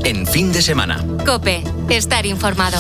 en fin de semana. COPE, estar informado.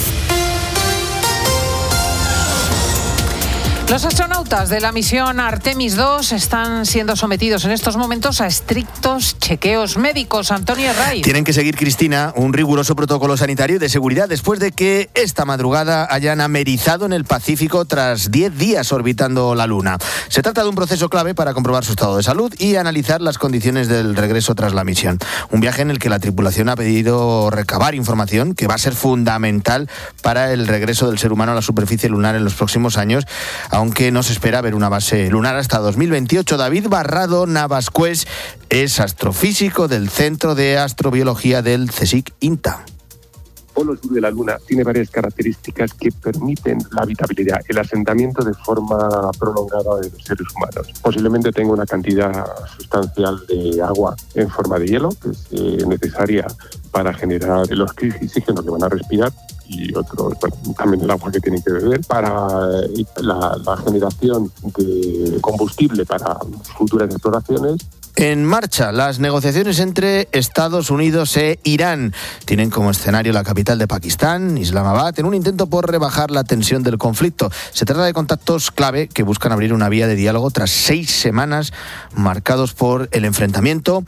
Los astronautas de la misión Artemis 2 están siendo sometidos en estos momentos a estrictos chequeos médicos. Antonio Herray. Tienen que seguir, Cristina, un riguroso protocolo sanitario y de seguridad después de que esta madrugada hayan amerizado en el Pacífico tras 10 días orbitando la Luna. Se trata de un proceso clave para comprobar su estado de salud y analizar las condiciones del regreso tras la misión. Un viaje en el que la tripulación ha pedido recabar información que va a ser fundamental para el regreso del ser humano a la superficie lunar en los próximos años, aunque no se espera ver una base lunar hasta 2028. David Barrado Navascués es astrofísico del Centro de Astrobiología del CSIC INTA. El polo sur de la Luna tiene varias características que permiten la habitabilidad, el asentamiento de forma prolongada de los seres humanos. Posiblemente tenga una cantidad sustancial de agua en forma de hielo, que es necesaria para generar el oxígeno que van a respirar, y otros, también el agua que tienen que beber, para la generación de combustible para futuras exploraciones. En marcha las negociaciones entre Estados Unidos e Irán. Tienen como escenario la capital de Pakistán, Islamabad, en un intento por rebajar la tensión del conflicto. Se trata de contactos clave que buscan abrir una vía de diálogo tras 6 semanas marcados por el enfrentamiento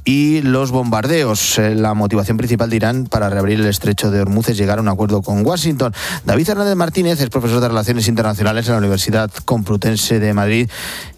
y los bombardeos. La motivación principal de Irán para reabrir el estrecho de Hormuz es llegar a un acuerdo con Washington. David Hernández Martínez es profesor de Relaciones Internacionales en la Universidad Complutense de Madrid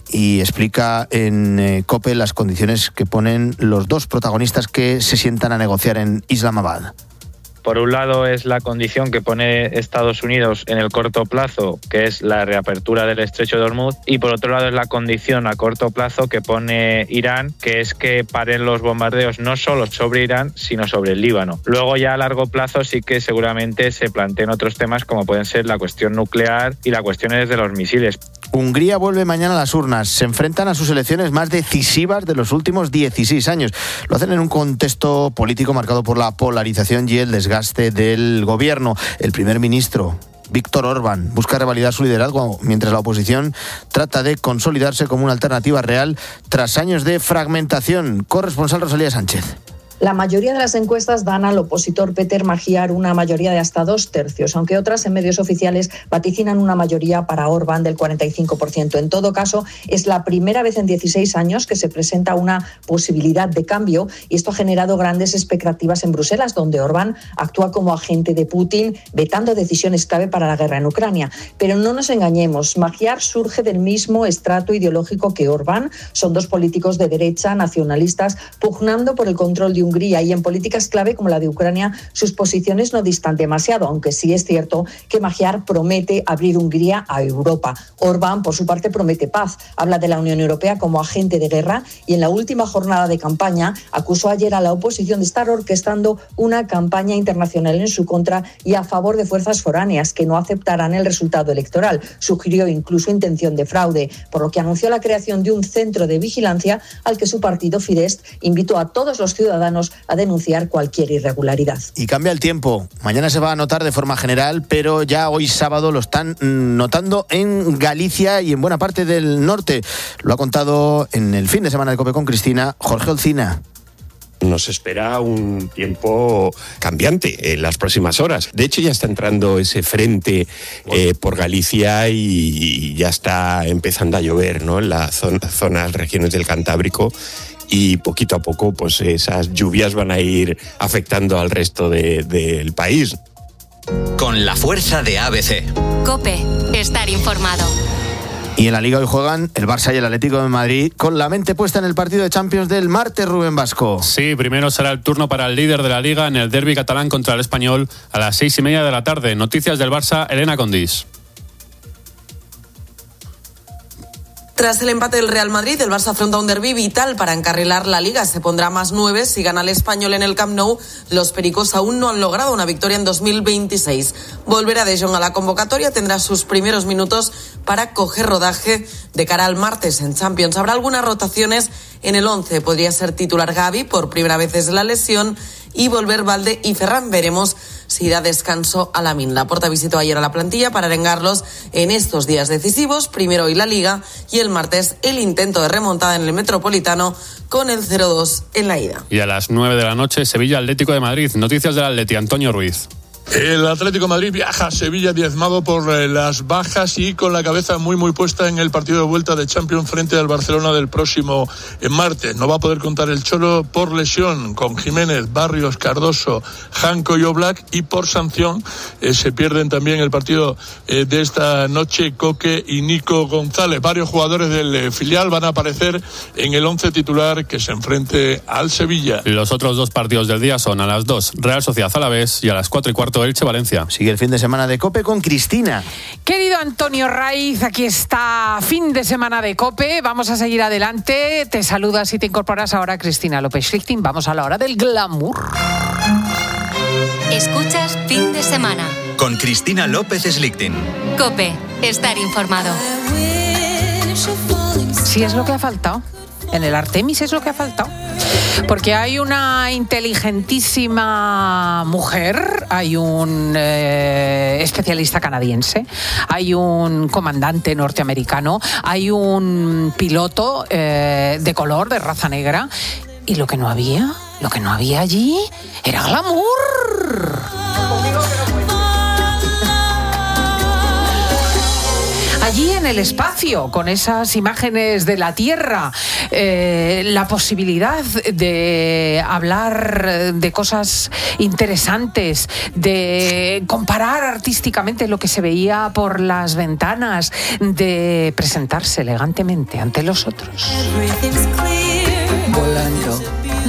y explica en COPE las condiciones que ponen los dos protagonistas que se sientan a negociar en Islamabad. Por un lado es la condición que pone Estados Unidos en el corto plazo, que es la reapertura del estrecho de Hormuz, y por otro lado es la condición a corto plazo que pone Irán, que es que paren los bombardeos no solo sobre Irán, sino sobre el Líbano. Luego ya a largo plazo sí que seguramente se planteen otros temas como pueden ser la cuestión nuclear y las cuestiones de los misiles. Hungría vuelve mañana a las urnas. Se enfrentan a sus elecciones más decisivas de los últimos 16 años. Lo hacen en un contexto político marcado por la polarización y el desgaste del gobierno. El primer ministro Viktor Orbán busca revalidar su liderazgo mientras la oposición trata de consolidarse como una alternativa real tras años de fragmentación. Corresponsal Rosalía Sánchez. La mayoría de las encuestas dan al opositor Peter Magyar una mayoría de hasta 2/3, aunque otras en medios oficiales vaticinan una mayoría para Orbán del 45%. En todo caso, es la primera vez en 16 años que se presenta una posibilidad de cambio y esto ha generado grandes expectativas en Bruselas, donde Orbán actúa como agente de Putin, vetando decisiones clave para la guerra en Ucrania. Pero no nos engañemos, Magyar surge del mismo estrato ideológico que Orbán. Son dos políticos de derecha, nacionalistas, pugnando por el control de Hungría, y en políticas clave como la de Ucrania sus posiciones no distan demasiado, aunque sí es cierto que Magyar promete abrir Hungría a Europa. Orbán, por su parte, promete paz. Habla de la Unión Europea como agente de guerra y en la última jornada de campaña acusó ayer a la oposición de estar orquestando una campaña internacional en su contra y a favor de fuerzas foráneas que no aceptarán el resultado electoral. Sugirió incluso intención de fraude, por lo que anunció la creación de un centro de vigilancia al que su partido Fidesz invitó a todos los ciudadanos a denunciar cualquier irregularidad. Y cambia el tiempo. Mañana se va a notar de forma general, pero ya hoy sábado lo están notando en Galicia y en buena parte del norte. Lo ha contado en el fin de semana de COPE con Cristina Jorge Olcina. Nos espera un tiempo cambiante en las próximas horas. De hecho, ya está entrando ese frente por Galicia y ya está empezando a llover, ¿no? En las zonas, regiones del Cantábrico. Y poquito a poco pues esas lluvias van a ir afectando al resto del país. Con la fuerza de ABC. COPE, estar informado. Y en la Liga hoy juegan el Barça y el Atlético de Madrid con la mente puesta en el partido de Champions del martes, Rubén Vasco. Sí, primero será el turno para el líder de la Liga en el derbi catalán contra el Español a las 6:30 de la tarde. Noticias del Barça, Elena Condis. Tras el empate del Real Madrid, el Barça afronta un derbi vital para encarrilar la Liga. Se pondrá +9 si gana el Español en el Camp Nou. Los pericos aún no han logrado una victoria en 2026. Volverá De Jong a la convocatoria, tendrá sus primeros minutos para coger rodaje de cara al martes en Champions. Habrá algunas rotaciones en el 11. Podría ser titular Gavi, por primera vez desde la lesión, y volver Valde y Ferran. Veremos se irá a descanso a Lamín. Laporta visitó ayer a la plantilla para arengarlos en estos días decisivos, primero hoy la Liga y el martes el intento de remontada en el Metropolitano con el 0-2 en la ida. Y a las 9 de la noche, Sevilla Atlético de Madrid. Noticias del Atleti, Antonio Ruiz. El Atlético de Madrid viaja a Sevilla diezmado por las bajas y con la cabeza muy puesta en el partido de vuelta de Champions frente al Barcelona del próximo martes. No va a poder contar el Cholo por lesión con Jiménez, Barrios, Cardoso, Janko y Oblak, y por sanción se pierden también el partido de esta noche Coque y Nico González. Varios jugadores del filial van a aparecer en el 11 titular que se enfrente al Sevilla. Los otros dos partidos del día son a las 2 Real Sociedad Alavés y a las 4:15 Elche Valencia. Sigue el fin de semana de COPE con Cristina. Querido Antonio Raiz, aquí está fin de semana de COPE. Vamos a seguir adelante. Te saludas y te incorporas ahora Cristina López-Schlichting. Vamos a la hora del glamour. Escuchas Fin de Semana. Con Cristina López-Schlichting. COPE. Estar informado. Sí, es lo que ha faltado. En el Artemis es lo que ha faltado. Porque hay una inteligentísima mujer, hay un especialista canadiense, hay un comandante norteamericano, hay un piloto de color, de raza negra, y lo que no había allí era glamour. Allí en el espacio, con esas imágenes de la Tierra, la posibilidad de hablar de cosas interesantes, de comparar artísticamente lo que se veía por las ventanas, de presentarse elegantemente ante los otros. Volando.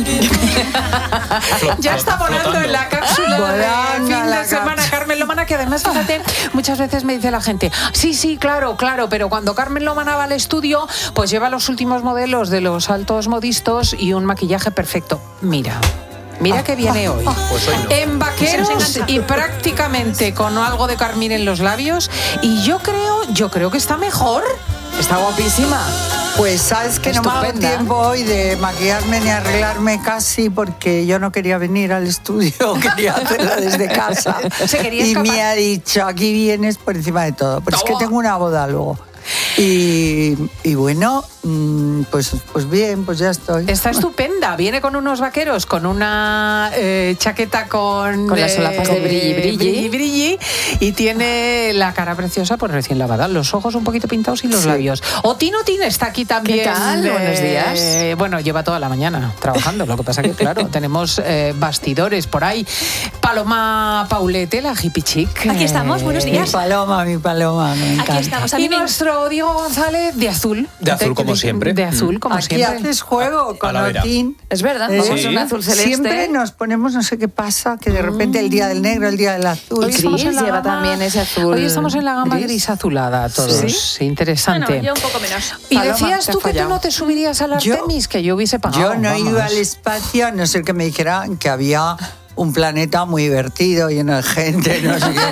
Ya está volando en la cápsula de fin de semana Carmen Lomana, que además, fíjate, muchas veces me dice la gente, sí, claro, pero cuando Carmen Lomana va al estudio, pues lleva los últimos modelos de los altos modistos y un maquillaje perfecto. Mira que viene hoy. Pues hoy no. En vaqueros y prácticamente con algo de carmín en los labios, y yo creo que está mejor. Está guapísima. Pues sabes que no me ha dado tiempo hoy de maquillarme ni arreglarme casi, porque yo no quería venir al estudio, quería hacerlo desde casa. Y me ha dicho, aquí vienes por encima de todo. Pero es que tengo una boda luego. Y bueno, pues bien, pues ya estoy. Está estupenda, viene con unos vaqueros, con una chaqueta con las solapas de brilli, y tiene la cara preciosa, pues recién lavada, los ojos un poquito pintados y los labios. Otín está aquí también. ¿Qué tal? Buenos días. Bueno, lleva toda la mañana trabajando, lo que pasa que, claro, tenemos bastidores por ahí. Paloma Paulete, la hippie chic. Aquí estamos, buenos días. Mi paloma, me encanta. Aquí estamos. Y nuestro Diego González de azul. De azul como siempre. De azul como Aquí siempre. Aquí haces juego con Otín. Es verdad, vamos un azul celeste. Siempre nos ponemos, no sé qué pasa, que de repente el día del negro, el día del azul. Hoy lleva también ese azul. Hoy estamos en la gama gris azulada todos. ¿Sí? Interesante. Bueno, yo un poco menos. Y decías tú que tú no te subirías al Artemis, que yo hubiese pagado. Yo no iba al espacio, a no ser que me dijeran que había un planeta muy divertido, lleno de gente, no sé qué.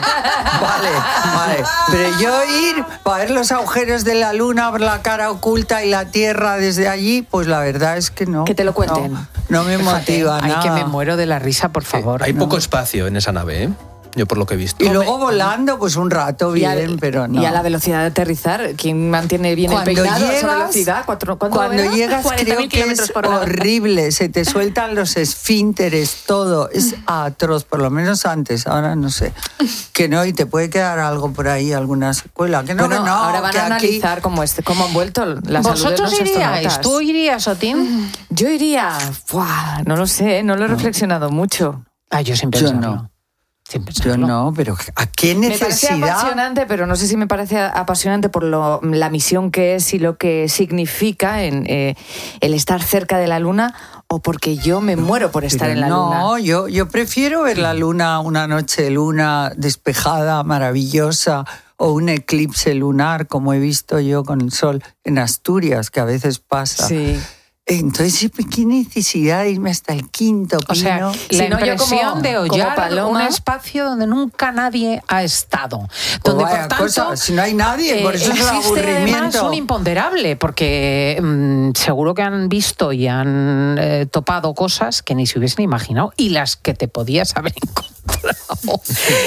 Vale. Pero yo ir para ver los agujeros de la luna, ver la cara oculta y la Tierra desde allí, pues la verdad es que no. Que te lo cuenten. No me motiva nada. Ay, que me muero de la risa, por favor. Hay poco espacio en esa nave, ¿eh? Yo por lo que he visto. Y luego volando, pues un rato bien, pero no. Y a la velocidad de aterrizar, ¿quién mantiene bien el peinado a esa velocidad? Cuando llegas creo que es horrible, se te sueltan los esfínteres, todo, es atroz, por lo menos antes, ahora no sé. Que no, y te puede quedar algo por ahí, alguna secuela. Que no, bueno, que no. Ahora van a analizar cómo han vuelto la salud de los astronautas. ¿Tú irías, Otín? Yo iría, no lo sé, no lo he reflexionado mucho. Yo siempre no. Yo no, pero ¿a qué necesidad? Me parece apasionante, pero no sé si me parece apasionante por la misión que es y lo que significa en el estar cerca de la Luna, o porque yo me muero por estar en la Luna. No, yo prefiero ver la Luna, una noche de luna despejada, maravillosa, o un eclipse lunar, como he visto yo con el sol en Asturias, que a veces pasa. Sí. Entonces, ¿qué necesidad de irme hasta el quinto pino? O sea, la impresión de hollar un espacio donde nunca nadie ha estado. Donde, por tanto, si no hay nadie, por eso es el aburrimiento. Además un imponderable, porque seguro que han visto y han topado cosas que ni se hubiesen imaginado, y las que te podías haber encontrado. Bravo.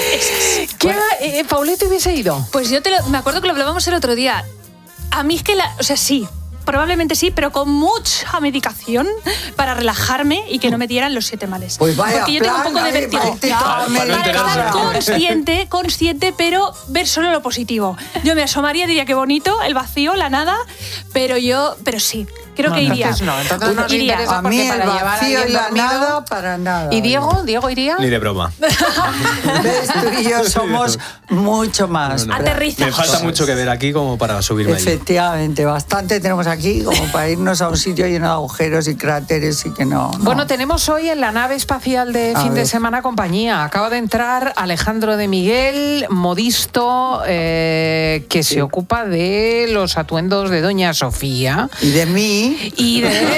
¿Qué, Paulette, hubiese ido? Pues yo me acuerdo que lo hablábamos el otro día. A mí es que, sí, probablemente sí, pero con mucha medicación para relajarme y que no me dieran los 7 males. Pues vaya, porque yo tengo un poco de vértigo. Para estar consciente, pero ver solo lo positivo. Yo me asomaría, diría que bonito, el vacío, la nada, pero sí. Creo que iría. Entonces no iría. A mí el vacío y la nada, para nada. ¿Y Diego? ¿Diego iría? Ni de broma. ¿Ves? Tú y yo somos mucho más. Aterriza. Me falta mucho que ver aquí como para subirme allí. Efectivamente, bastante tenemos aquí como para irnos a un sitio lleno de agujeros y cráteres y que no. Bueno, tenemos hoy en la nave espacial de fin de semana compañía. Acaba de entrar Alejandro de Miguel, modisto, que se ocupa de los atuendos de Doña Sofía. Y de mí. Y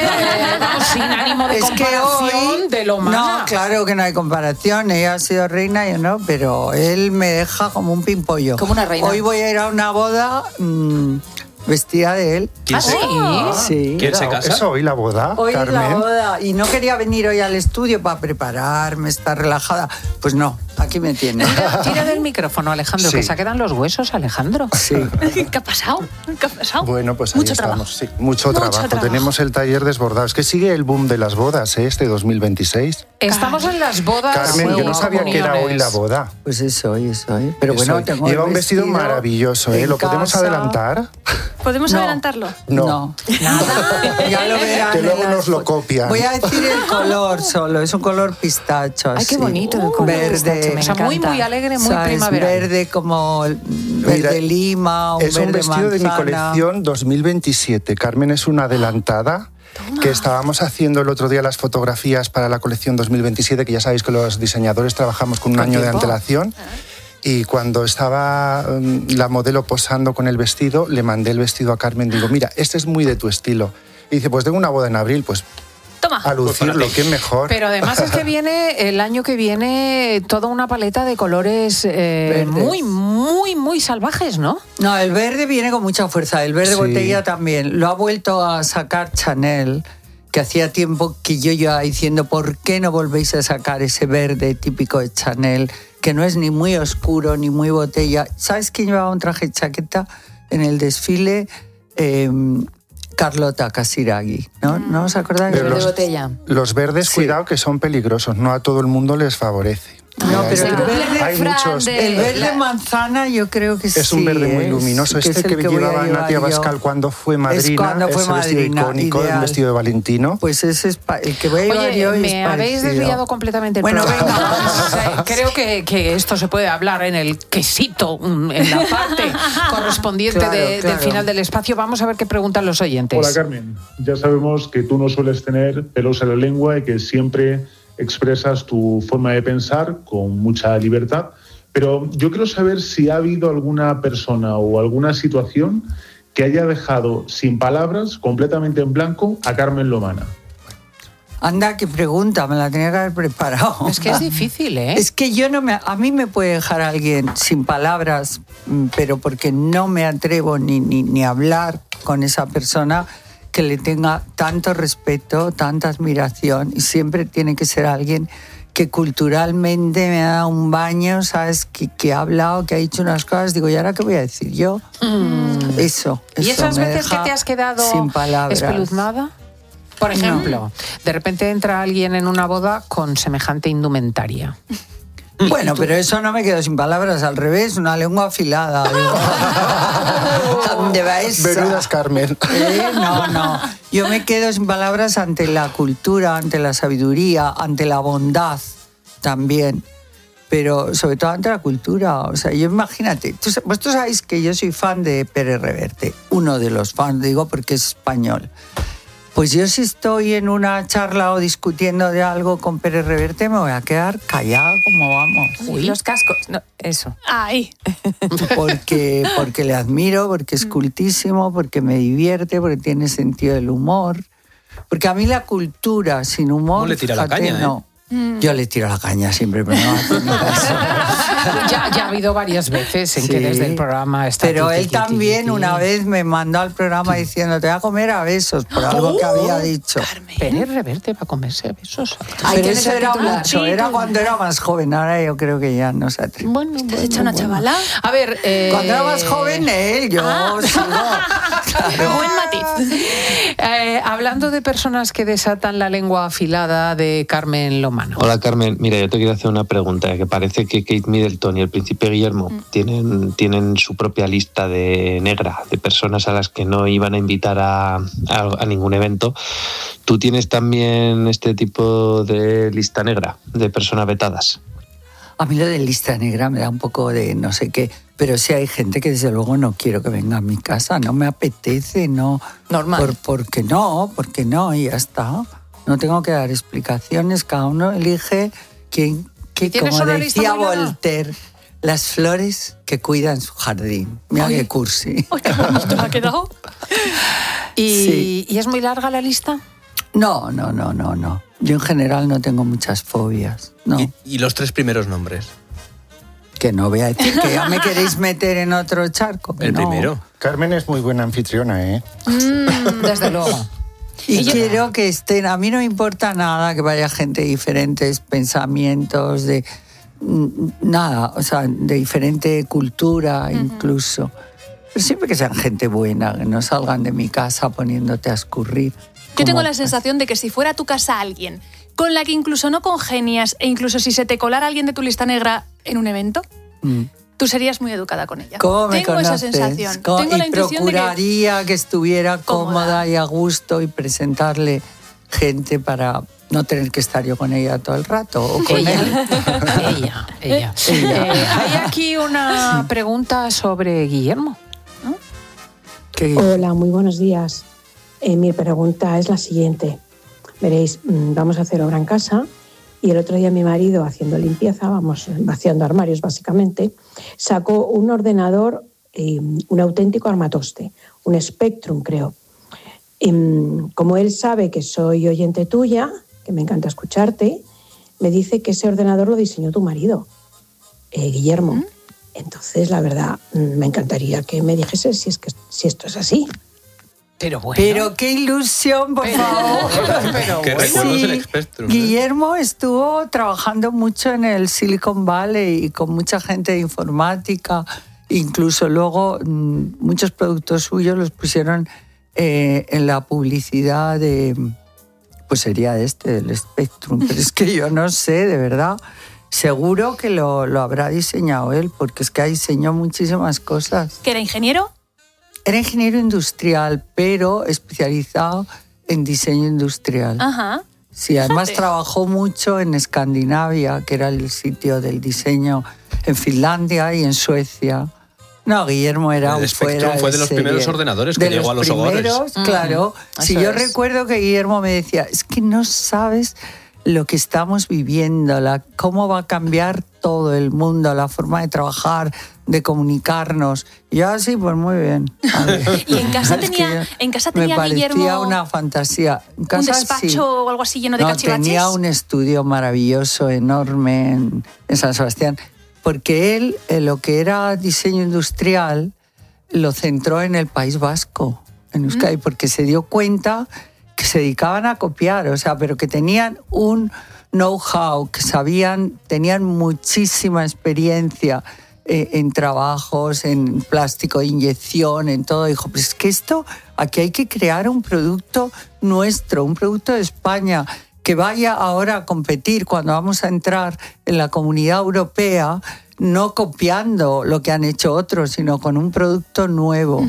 sin ánimo de comparación de lo más. No, claro que no hay comparación. Ella ha sido reina, yo no, pero él me deja como un pimpollo. Como una reina. Hoy voy a ir a una boda vestida de él. ¿Quién se casa? Sí. ¿Quién se casa? ¿Eso hoy la boda, Hoy Carmen? la boda. Y no quería venir hoy al estudio para prepararme, estar relajada. Pues no, aquí me tiene. Tira del micrófono, Alejandro, Sí. que se quedan los huesos, Alejandro. Sí. ¿Qué ha pasado? Bueno, pues ahí Mucho estamos. trabajo. Sí, mucho trabajo. Tenemos el taller desbordado. Es que sigue el boom de las bodas, este 2026. Estamos en las bodas. Carmen, yo no sabía que era hoy la boda. Pues es hoy. Pero Es bueno, hoy. tengo Lleva el un vestido maravilloso, ¿eh? en ¿Lo podemos casa. adelantar? ¿Podemos adelantarlo? No. Nada. Ya lo verán. Que luego en nos las lo fotos. copian. Voy a decir el color solo. Es un color pistacho. Ay, qué así. bonito el color verde. pistacho, me O sea, muy, encanta. muy alegre, muy ¿Sabes? primaveral. Verde como verde Mira, lima, es un verde vestido de mi manzana. colección 2027. Carmen es una adelantada. Que estábamos haciendo el otro día las fotografías para la colección 2027, que ya sabéis que los diseñadores trabajamos con un año de antelación. Y cuando estaba la modelo posando con el vestido, le mandé el vestido a Carmen. Digo, mira, este es muy de tu estilo. Y dice, pues tengo una boda en abril, pues Toma. a lucirlo, qué mejor. Pero además es que viene el año que viene toda una paleta de colores muy, muy, muy salvajes, ¿no? No, el verde viene con mucha fuerza. El verde Sí. botella también. Lo ha vuelto a sacar Chanel, que hacía tiempo que yo iba diciendo, ¿por qué no volvéis a sacar ese verde típico de Chanel? Que no es ni muy oscuro ni muy botella. ¿Sabes quién llevaba un traje de chaqueta en el desfile? Carlota Casiraghi, ¿no? ¿No os acordáis? Pero De botella. Los verdes, Sí. cuidado, que son peligrosos. No a todo el mundo les favorece. No, pero el verde, hay muchos. el verde manzana yo creo que sí. Es un verde muy luminoso. que Este es el que voy a llevaba llevar Natia yo. Bascal cuando fue madrina. Es cuando fue ese vestido madrina, icónico, ideal. el vestido de Valentino. Pues ese es el que voy a llevar Oye, yo y me es habéis parecido. desviado completamente el Bueno, programa. Creo que esto se puede hablar en el quesito, en la parte correspondiente Claro, del claro. final del espacio. Vamos a ver qué preguntan los oyentes. Hola Carmen, ya sabemos que tú no sueles tener pelos en la lengua y que siempre expresas tu forma de pensar con mucha libertad, pero yo quiero saber si ha habido alguna persona o alguna situación que haya dejado sin palabras, completamente en blanco, a Carmen Lomana. Anda, qué pregunta, me la tenía que haber preparado. Es que es difícil, ¿eh? Es que a mí me puede dejar alguien sin palabras, pero porque no me atrevo ni a hablar con esa persona, que le tenga tanto respeto, tanta admiración, y siempre tiene que ser alguien que culturalmente me ha dado un baño, ¿sabes? Que ha hablado, que ha dicho unas cosas. Digo, ¿y ahora qué voy a decir yo? Eso. ¿Y esas me veces que deja te has quedado sin palabras. espeluznada? Por ejemplo, de repente entra alguien en una boda con semejante indumentaria. Bueno, pero eso no me quedo sin palabras, al revés, una lengua afilada. Digo, ¿dónde va esa? Verudas, Carmen. No. Yo me quedo sin palabras ante la cultura, ante la sabiduría, ante la bondad también. Pero sobre todo ante la cultura. O sea, yo imagínate, vosotros sabéis que yo soy fan de Pérez Reverte, uno de los fans, digo porque es español. Pues yo si estoy en una charla o discutiendo de algo con Pérez Reverte me voy a quedar callada como vamos. Uy, los cascos. No, eso. Ay. Porque le admiro, porque es cultísimo, porque me divierte, porque tiene sentido del humor. Porque a mí la cultura sin humor... ¿Cómo le tira la fíjate, caña, no. Yo le tiro la caña siempre, pero no hace ni caso. Ya ha habido varias veces en que desde el programa está. Pero él también una vez me mandó al programa diciendo te voy a comer a besos por algo que había dicho. Pérez Reverte va a comerse a besos. Pero eso era mucho, era cuando era más joven, ahora yo creo que ya no se atreve. Bueno, ¿te has hecho una chavala? A ver, cuando era más joven él, yo Buen matiz. Hablando de personas que desatan la lengua afilada, de Carmen Lomana. Hola Carmen, mira, yo te quiero hacer una pregunta, que parece que Kate Middleton y el príncipe Guillermo tienen su propia lista de negra, de personas a las que no iban a invitar a ningún evento. ¿Tú tienes también este tipo de lista negra, de personas vetadas? A mí lo de lista negra me da un poco de no sé qué, pero sí hay gente que desde luego no quiero que venga a mi casa, no me apetece, no. Normal. Porque no, y ya está. No tengo que dar explicaciones, cada uno elige quién, como decía Voltaire, las flores que cuidan su jardín. Mira qué cursi. ¡Ay, qué bonito me ha quedado! ¿Y es muy larga la lista? No. Yo en general no tengo muchas fobias. No. ¿Y los 3 primeros nombres? Que no voy a decir que ya me queréis meter en otro charco. El primero. Carmen es muy buena anfitriona, ¿eh? Desde luego. Y quiero que estén, a mí no me importa nada que vaya gente de diferentes pensamientos, de nada, o sea, de diferente cultura incluso. Pero siempre que sean gente buena, que no salgan de mi casa poniéndote a escurrir. Yo tengo la sensación de que si fuera a tu casa alguien con la que incluso no congenias e incluso si se te colara alguien de tu lista negra en un evento, tú serías muy educada con ella. ¿Cómo me Tengo conoces? esa sensación. Tengo la intuición procuraría de que estuviera cómoda y a gusto y presentarle gente para no tener que estar yo con ella todo el rato o con él. Ella. Hay aquí una pregunta sobre Guillermo. Hola, muy buenos días. Mi pregunta es la siguiente. Veréis, vamos a hacer obra en casa y el otro día mi marido, haciendo limpieza, vaciando armarios básicamente, sacó un ordenador, un auténtico armatoste, un Spectrum creo. Como él sabe que soy oyente tuya, que me encanta escucharte, me dice que ese ordenador lo diseñó tu marido, Guillermo. Entonces, la verdad, me encantaría que me dijese si esto es así. Pero bueno. Pero qué ilusión, por favor. Que recuerdos el Spectrum. Guillermo estuvo trabajando mucho en el Silicon Valley y con mucha gente de informática. Incluso luego muchos productos suyos los pusieron en la publicidad de, pues sería del Spectrum. Pero es que yo no sé, de verdad. Seguro que lo habrá diseñado él, porque es que diseñó muchísimas cosas. ¿Que era ingeniero? Era ingeniero industrial, pero especializado en diseño industrial. Ajá. Sí, además trabajó mucho en Escandinavia, que era el sitio del diseño, en Finlandia y en Suecia. No, Guillermo era el Spectrum fue de los primeros ordenadores que llegó a los hogares. Claro. Si yo recuerdo que Guillermo me decía, es que no sabes lo que estamos viviendo, cómo va a cambiar todo el mundo, la forma de trabajar, de comunicarnos. Y yo así, pues muy bien. ¿Y en casa tenía me parecía Guillermo una fantasía. En casa, un despacho o algo así lleno de cachivaches? Tenía un estudio maravilloso, enorme, en San Sebastián, porque él, lo que era diseño industrial, lo centró en el País Vasco, en Euskadi, porque se dio cuenta que se dedicaban a copiar, o sea, pero que tenían un know-how, que tenían muchísima experiencia en trabajos, en plástico de inyección, en todo. Dijo, pues es que aquí hay que crear un producto nuestro, un producto de España, que vaya ahora a competir cuando vamos a entrar en la Comunidad Europea, no copiando lo que han hecho otros, sino con un producto nuevo.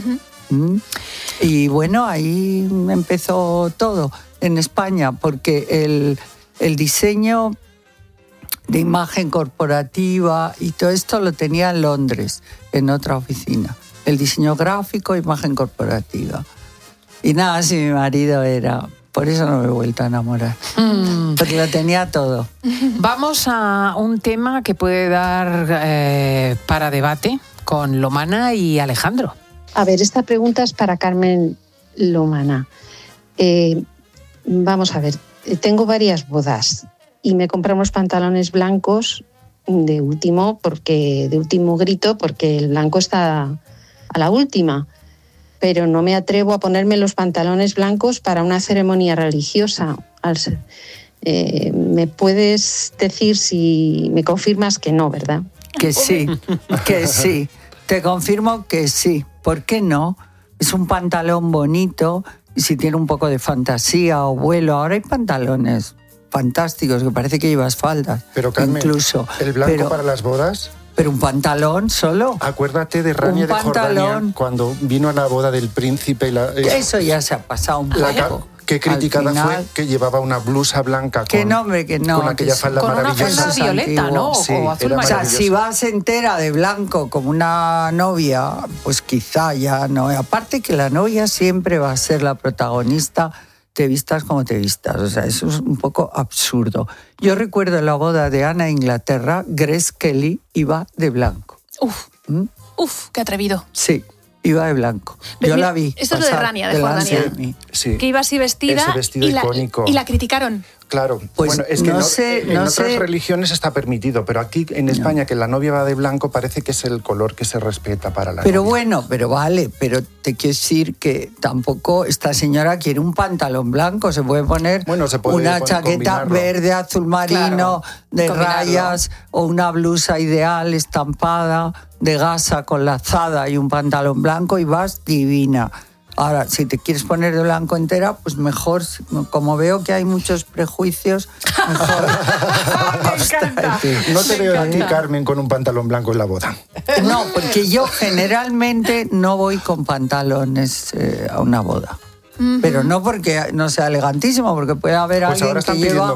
Y bueno, ahí empezó todo en España, porque el diseño de imagen corporativa y todo esto lo tenía en Londres, en otra oficina. El diseño gráfico, imagen corporativa. Y nada, si mi marido era... Por eso no me he vuelto a enamorar, porque lo tenía todo. Vamos a un tema que puede dar para debate con Lomana y Alejandro. A ver, esta pregunta es para Carmen Lomana. Vamos a ver, tengo varias bodas y me compré unos pantalones blancos de último grito, porque el blanco está a la última. Pero no me atrevo a ponerme los pantalones blancos para una ceremonia religiosa. ¿Me puedes decir si me confirmas que no, verdad? Que sí, que sí. Te confirmo que sí. ¿Por qué no? Es un pantalón bonito y si tiene un poco de fantasía o vuelo. Ahora hay pantalones fantásticos que parece que llevas faldas. Pero Carmen, incluso, ¿el blanco para las bodas? Pero un pantalón solo. Acuérdate de Rania de Jordania cuando vino a la boda del príncipe. Eso ya se ha pasado un poco. Qué criticada fue que llevaba una blusa blanca con aquella falda maravillosa. Con una falda violeta, ¿no? Sí, o azul o sea, si vas entera de blanco como una novia, pues quizá ya no. Aparte que la novia siempre va a ser la protagonista, te vistas como te vistas. O sea, eso es un poco absurdo. Yo recuerdo la boda de Ana en Inglaterra, Grace Kelly iba de blanco. Uf, qué atrevido. Sí. Iba de blanco. Yo la vi. Esto es lo de Rania, de Jordania. Sí. Que iba así vestida. Ese vestido icónico. Y la criticaron. Claro, pues bueno, es que en otras religiones está permitido, pero aquí en España que la novia va de blanco parece que es el color que se respeta para la Pero novia. bueno, pero vale, pero te quiero decir que tampoco esta señora quiere un pantalón blanco, se puede poner una chaqueta verde, azul marino, de rayas, o una blusa ideal estampada de gasa con lazada y un pantalón blanco y vas divina. Ahora, si te quieres poner de blanco entera, pues mejor, como veo que hay muchos prejuicios, mejor. Me encanta. No te veo a ti, Carmen, con un pantalón blanco en la boda. No, porque yo generalmente no voy con pantalones a una boda. Pero no porque no sea elegantísimo, porque puede haber pues alguien que lleva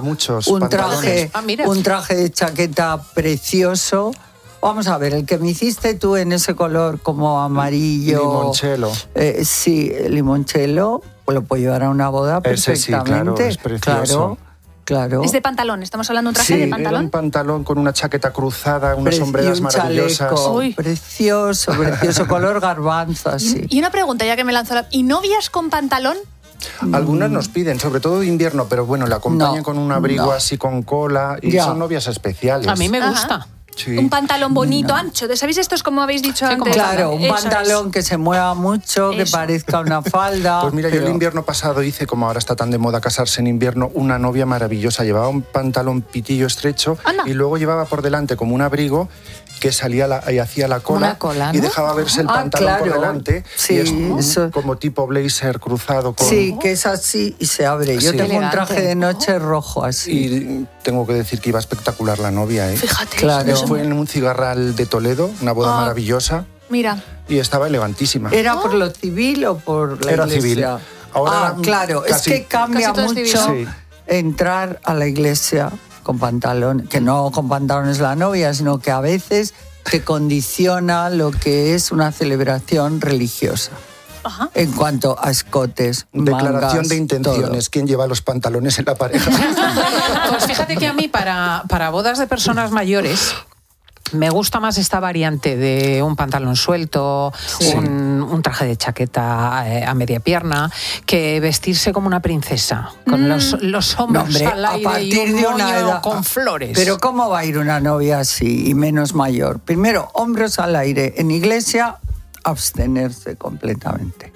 un traje de chaqueta precioso. Vamos a ver, el que me hiciste tú en ese color como amarillo... Limoncello. Sí, limoncello, pues lo puedo llevar a una boda perfectamente. Ese sí, claro, es precioso. Claro. Es de pantalón, estamos hablando de un traje de pantalón. Era un pantalón con una chaqueta cruzada, unas sombreras maravillosas. Precioso, color garbanzo, así. Y una pregunta, ya que me lanzó ¿y novias con pantalón? Algunas nos piden, sobre todo de invierno, pero bueno, la acompañan con un abrigo así con cola y son novias especiales. A mí me gusta. Sí. Un pantalón bonito, ancho. ¿Sabéis esto es como habéis dicho antes? Claro, un pantalón que se mueva mucho, que parezca una falda. Pues mira, yo el invierno pasado hice, como ahora está tan de moda casarse en invierno, una novia maravillosa. Llevaba un pantalón pitillo estrecho y luego llevaba por delante como un abrigo que salía y hacía la cola, ¿no? Y dejaba verse el pantalón por delante. Sí, y es como tipo blazer cruzado. Sí, que es así y se abre. Yo tengo un traje de noche rojo así. Y tengo que decir que iba espectacular la novia, ¿eh? Fíjate. Claro. Fue en un cigarral de Toledo, una boda maravillosa. Mira. Y estaba elegantísima. ¿Era por lo civil o por la iglesia? Civil. Ahora claro, es que cambia mucho entrar a la iglesia con pantalón, que no con pantalones la novia, sino que a veces te condiciona lo que es una celebración religiosa. Ajá. En cuanto a escotes, declaración mangas, de intenciones, todo. ¿Quién lleva los pantalones en la pareja? Pues fíjate que a mí para bodas de personas mayores me gusta más esta variante de un pantalón suelto, un traje de chaqueta a media pierna, que vestirse como una princesa, con los hombros al aire a partir y un moño con flores. Pero ¿cómo va a ir una novia así y menos mayor? Primero, hombros al aire. En iglesia, abstenerse completamente.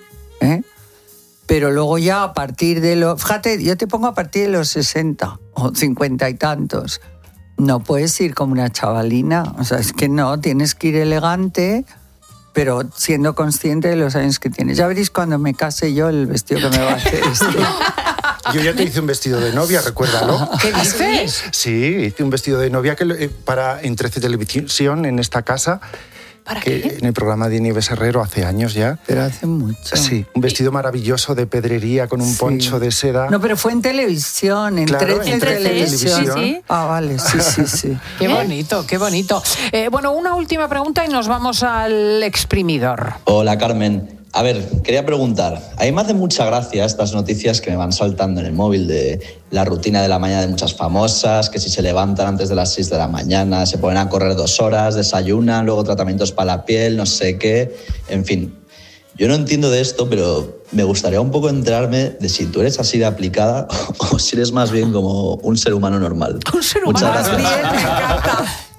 Pero luego ya a partir de los... Fíjate, yo te pongo a partir de los 60 o 50 y tantos. No puedes ir como una chavalina, o sea, es que no, tienes que ir elegante, pero siendo consciente de los años que tienes. Ya veréis cuando me case yo el vestido que me va a hacer. Yo ya te hice un vestido de novia, recuérdalo. ¿Qué dices? Sí, hice un vestido de novia en 13 Televisión, en esta casa. ¿Para qué? En el programa de Nieves Herrero hace años ya. Pero hace mucho. Sí, un vestido maravilloso de pedrería con un poncho de seda. No, pero fue en televisión, en 13 Televisión. Sí. Ah, vale, sí. Qué bonito, qué bonito. Bueno, una última pregunta y nos vamos al exprimidor. Hola, Carmen. A ver, quería preguntar, a mí me hace mucha gracia estas noticias que me van saltando en el móvil de la rutina de la mañana de muchas famosas, que si se levantan antes de las 6 de la mañana, se ponen a correr 2 horas, desayunan, luego tratamientos para la piel, no sé qué, en fin. Yo no entiendo de esto, pero me gustaría un poco enterarme de si tú eres así de aplicada o si eres más bien como un ser humano normal. Un ser humano Muchas gracias. Bien, me encanta.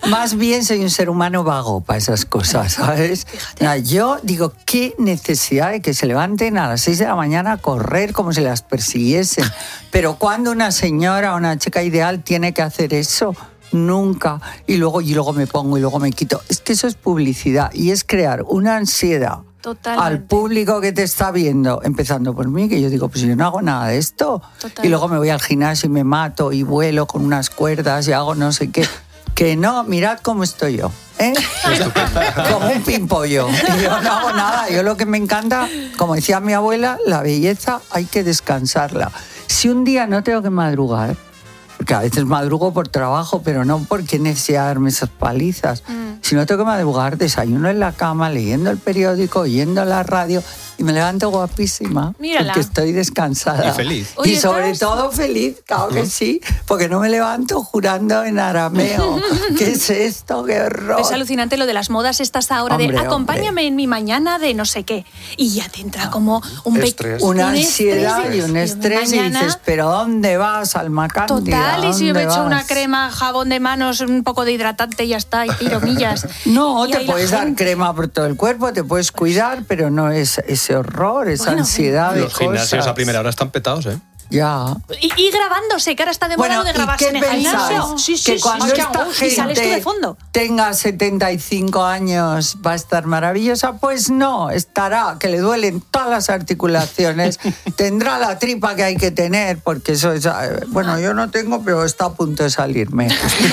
Más bien soy un ser humano vago para esas cosas, ¿sabes? Yo digo, qué necesidad de que se levanten a las 6 de la mañana a correr como si las persiguiesen. Pero cuando una señora o una chica ideal tiene que hacer eso, nunca. Y luego me pongo y luego me quito. Es que eso es publicidad y es crear una ansiedad. Totalmente. Al público que te está viendo, empezando por mí, que yo digo, pues yo no hago nada de esto. Totalmente. Y luego me voy al gimnasio y me mato y vuelo con unas cuerdas y hago no sé qué. Que no, mirad cómo estoy yo, ¿eh? Como un pimpollo. Y yo no hago nada. Yo lo que me encanta, como decía mi abuela, la belleza hay que descansarla. Si un día no tengo que madrugar, porque a veces madrugo por trabajo, pero no porque necesidad darme esas palizas. Si no tengo que madrugar, desayuno en la cama, leyendo el periódico, oyendo la radio, y me levanto guapísima. Mírala. Porque estoy descansada. Y feliz. Y sobre todo feliz, claro que sí, porque no me levanto jurando en arameo. ¿Qué es esto? ¡Qué horror! Es alucinante lo de las modas estas ahora de acompáñame en mi mañana de no sé qué. Y ya te entra como un estrés. Una ansiedad y un estrés y dices, ¿pero dónde vas, alma cándida? Total, y si yo me echo una crema, jabón de manos, un poco de hidratante y ya está, y tiro millas. No, te puedes dar crema por todo el cuerpo, te puedes cuidar, pero no es ese horror, esa ansiedad de cosas. Los gimnasios a primera hora están petados, ¿eh? Ya. Y grabándose, que ahora está de moda de grabarse en el gimnasio. Que cuando esta gente tenga 75 años va a estar maravillosa, pues no, estará, que le duelen todas las articulaciones, tendrá la tripa que hay que tener, porque eso es, bueno, yo no tengo, pero está a punto de salirme.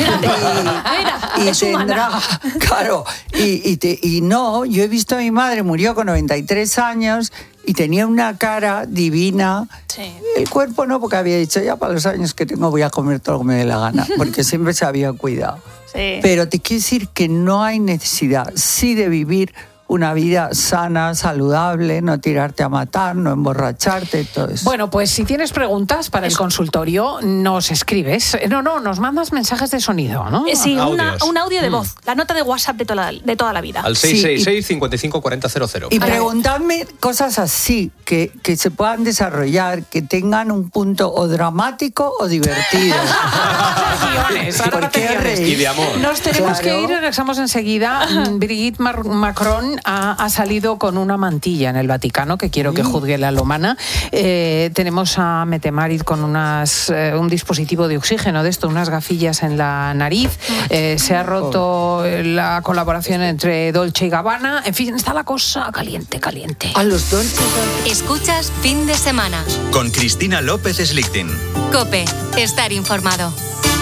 Y tendrá, claro, y no, yo he visto a mi madre, murió con 93 años, y tenía una cara divina. Sí. El cuerpo no, porque había dicho, ya para los años que tengo voy a comer todo lo que me dé la gana, porque siempre se había cuidado. Sí. Pero te quiero decir que no hay necesidad, sí, de vivir una vida sana, saludable, no tirarte a matar, no emborracharte, todo eso. Bueno, pues si tienes preguntas para el consultorio, nos escribes. No, nos mandas mensajes de sonido, ¿no? Sí, un audio de voz, la nota de WhatsApp de toda la vida. Al 666 55 40 00. Y preguntadme cosas así, que se puedan desarrollar, que tengan un punto o dramático o divertido. ¿Por qué reír? Y de amor. Nos tenemos que ir, regresamos enseguida. Brigitte Macron ha salido con una mantilla en el Vaticano que quiero que juzgue la lomana. Tenemos a Metemarit con un dispositivo de oxígeno de esto, unas gafillas en la nariz. Se ha roto la colaboración entre Dolce y Gabbana. En fin, está la cosa caliente. A los Dolce. Escuchas Fin de Semana con Cristina López Slichting. COPE. Estar informado.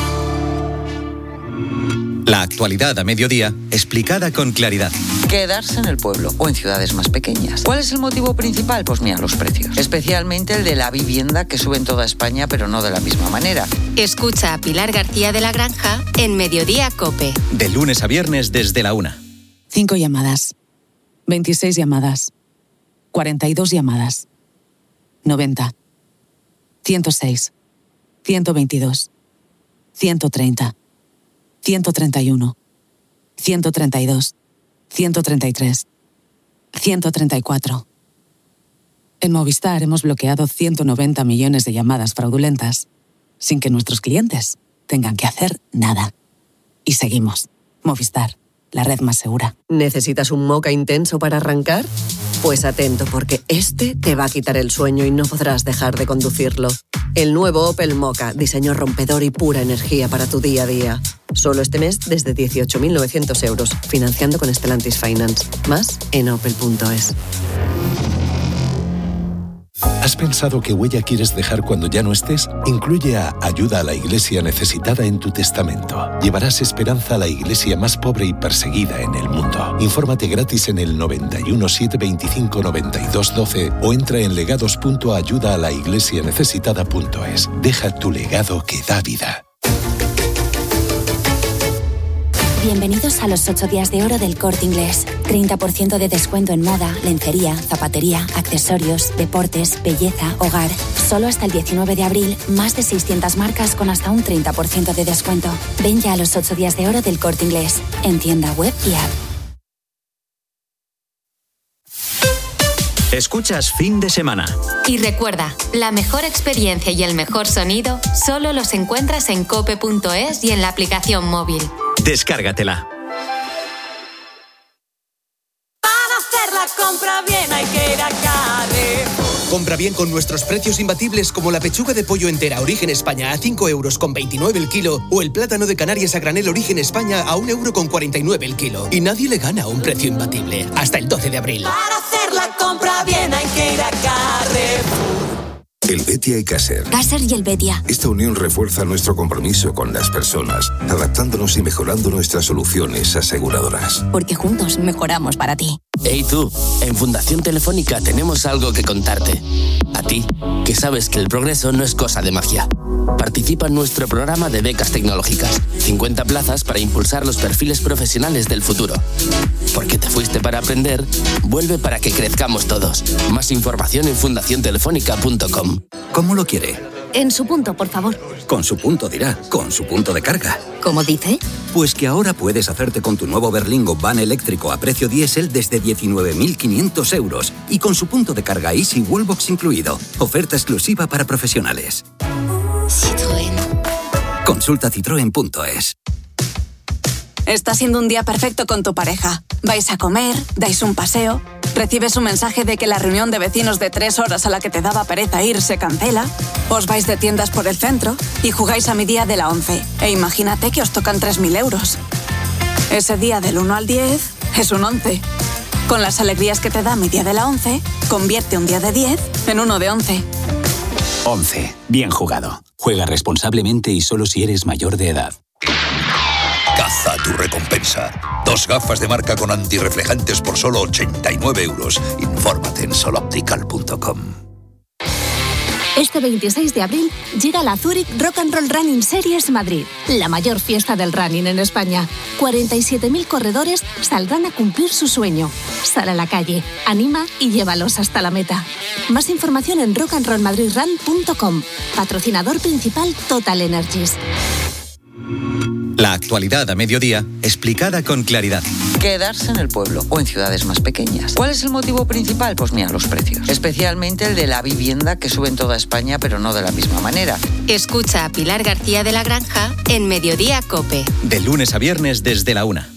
La actualidad a mediodía, explicada con claridad. Quedarse en el pueblo o en ciudades más pequeñas. ¿Cuál es el motivo principal? Pues mira, los precios. Especialmente el de la vivienda, que sube en toda España, pero no de la misma manera. Escucha a Pilar García de la Granja en Mediodía COPE. De lunes a viernes desde la 1. 5 llamadas. 26 llamadas. 42 llamadas. 90. 106. 122. 130. 131, 132, 133, 134. En Movistar hemos bloqueado 190 millones de llamadas fraudulentas sin que nuestros clientes tengan que hacer nada. Y seguimos. Movistar, la red más segura. ¿Necesitas un moca intenso para arrancar? Pues atento, porque este te va a quitar el sueño y no podrás dejar de conducirlo. El nuevo Opel Mokka, diseño rompedor y pura energía para tu día a día. Solo este mes desde 18.900 euros, financiando con Stellantis Finance. Más en opel.es. ¿Has pensado qué huella quieres dejar cuando ya no estés? Incluye a Ayuda a la Iglesia Necesitada en tu testamento. Llevarás esperanza a la iglesia más pobre y perseguida en el mundo. Infórmate gratis en el 91 725 92 12 o entra en legados.ayudaalaIglesianecesitada.es. Deja tu legado que da vida. Bienvenidos a los 8 días de oro del Corte Inglés. 30% de descuento en moda, lencería, zapatería, accesorios, deportes, belleza, hogar. Solo hasta el 19 de abril, más de 600 marcas con hasta un 30% de descuento. Ven ya a los 8 días de oro del Corte Inglés. En tienda web y app. Escuchas Fin de Semana. Y recuerda, la mejor experiencia y el mejor sonido solo los encuentras en cope.es y en la aplicación móvil. Descárgatela. Para hacer la compra bien hay que ir a Carrefour. Compra bien con nuestros precios imbatibles como la pechuga de pollo entera Origen España a 5,29 € el kilo o el plátano de Canarias a granel Origen España a 1,49 € el kilo. Y nadie le gana a un precio imbatible. Hasta el 12 de abril. Para hacer la compra bien hay que ir a Carrefour. El Betia y Caser. Caser y el Betia. Esta unión refuerza nuestro compromiso con las personas, adaptándonos y mejorando nuestras soluciones aseguradoras. Porque juntos mejoramos para ti. Hey tú, en Fundación Telefónica tenemos algo que contarte. A ti, que sabes que el progreso no es cosa de magia. Participa en nuestro programa de becas tecnológicas. 50 plazas para impulsar los perfiles profesionales del futuro. Porque te fuiste para aprender, vuelve para que crezcamos todos. Más información en fundaciontelefónica.com. ¿Cómo lo quiere? En su punto, por favor. Con su punto dirá, con su punto de carga. ¿Cómo dice? Pues que ahora puedes hacerte con tu nuevo Berlingo van eléctrico a precio diésel desde 19.500 € y con su punto de carga Easy Wallbox incluido. Oferta exclusiva para profesionales. Citroën. Consulta citroen.es. Está siendo un día perfecto con tu pareja. Vais a comer, dais un paseo, recibes un mensaje de que la reunión de vecinos de 3 horas a la que te daba pereza ir se cancela, os vais de tiendas por el centro y jugáis a mi día de la 11. E imagínate que os tocan 3.000 €. Ese día del 1 al 10 es un 11. Con las alegrías que te da mi día de la 11, convierte un día de 10 en uno de 11. 11. Bien jugado. Juega responsablemente y solo si eres mayor de edad. Caza tu recompensa. 2 gafas de marca con antirreflejantes por solo 89 €. Infórmate en soloptical.com. Este 26 de abril llega la Zurich Rock and Roll Running Series Madrid, la mayor fiesta del running en España. 47.000 corredores saldrán a cumplir su sueño. Sal a la calle, anima y llévalos hasta la meta. Más información en rockandrollmadridrun.com. Patrocinador principal Total Energies. La actualidad a mediodía, explicada con claridad. Quedarse en el pueblo o en ciudades más pequeñas. ¿Cuál es el motivo principal? Pues mira, los precios. Especialmente el de la vivienda, que sube en toda España, pero no de la misma manera. Escucha a Pilar García de la Granja en Mediodía COPE. De lunes a viernes desde la 1.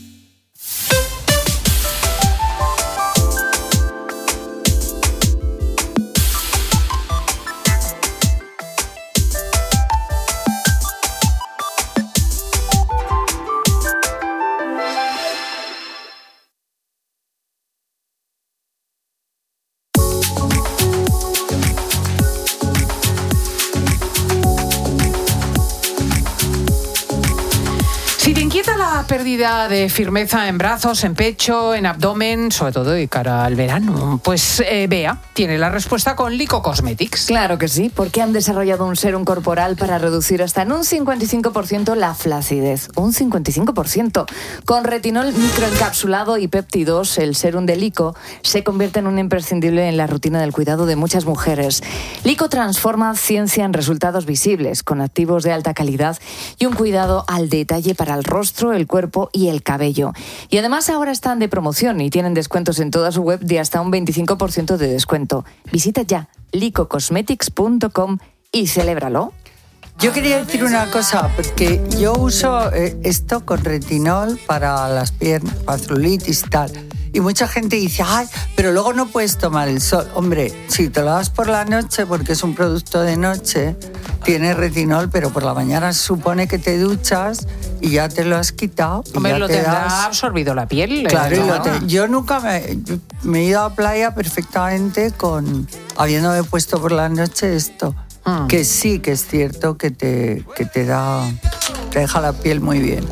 Pérdida de firmeza en brazos, en pecho, en abdomen, sobre todo de cara al verano. Pues Bea tiene la respuesta con Lyko Cosmetics. Claro que sí, porque han desarrollado un serum corporal para reducir hasta en un 55% la flacidez. Un 55%. Con retinol microencapsulado y péptidos, el serum de Lyko se convierte en un imprescindible en la rutina del cuidado de muchas mujeres. Lyko transforma ciencia en resultados visibles, con activos de alta calidad y un cuidado al detalle para el rostro, el cuerpo y el cabello. Y además ahora están de promoción y tienen descuentos en toda su web de hasta un 25% de descuento. Visita ya lykocosmetics.com y celébralo. Yo quería decir una cosa, porque yo uso esto con retinol para las piernas, para celulitis y tal. Y mucha gente dice, ay, pero luego no puedes tomar el sol. Hombre, si te lo das por la noche, porque es un producto de noche, tiene retinol, pero por la mañana se supone que te duchas y ya te lo has quitado. Hombre, lo tendrá absorbido la piel. Claro, ¿no? Yo nunca me he ido a playa perfectamente habiéndome puesto por la noche esto. Que sí, que es cierto que te deja la piel muy bien.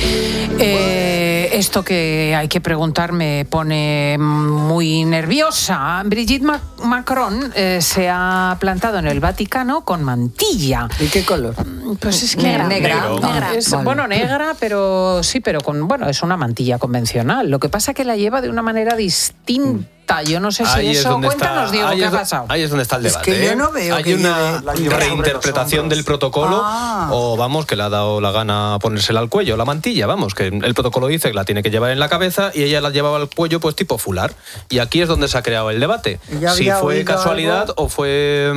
Esto que hay que preguntar me pone muy nerviosa. Brigitte Macron se ha plantado en el Vaticano con mantilla. ¿Y qué color? Pues es que negra. Vale. Bueno, negra, pero sí, pero es una mantilla convencional. Lo que pasa es que la lleva de una manera distinta secta. Yo no sé si eso... Cuéntanos, Diego, ¿qué ha pasado? Ahí es donde está el debate. Es que yo no veo hay que una reinterpretación del protocolo o, vamos, que le ha dado la gana ponérsela al cuello, la mantilla, vamos, que el protocolo dice que la tiene que llevar en la cabeza y ella la llevaba al cuello pues tipo fular. Y aquí es donde se ha creado el debate. Si fue casualidad o fue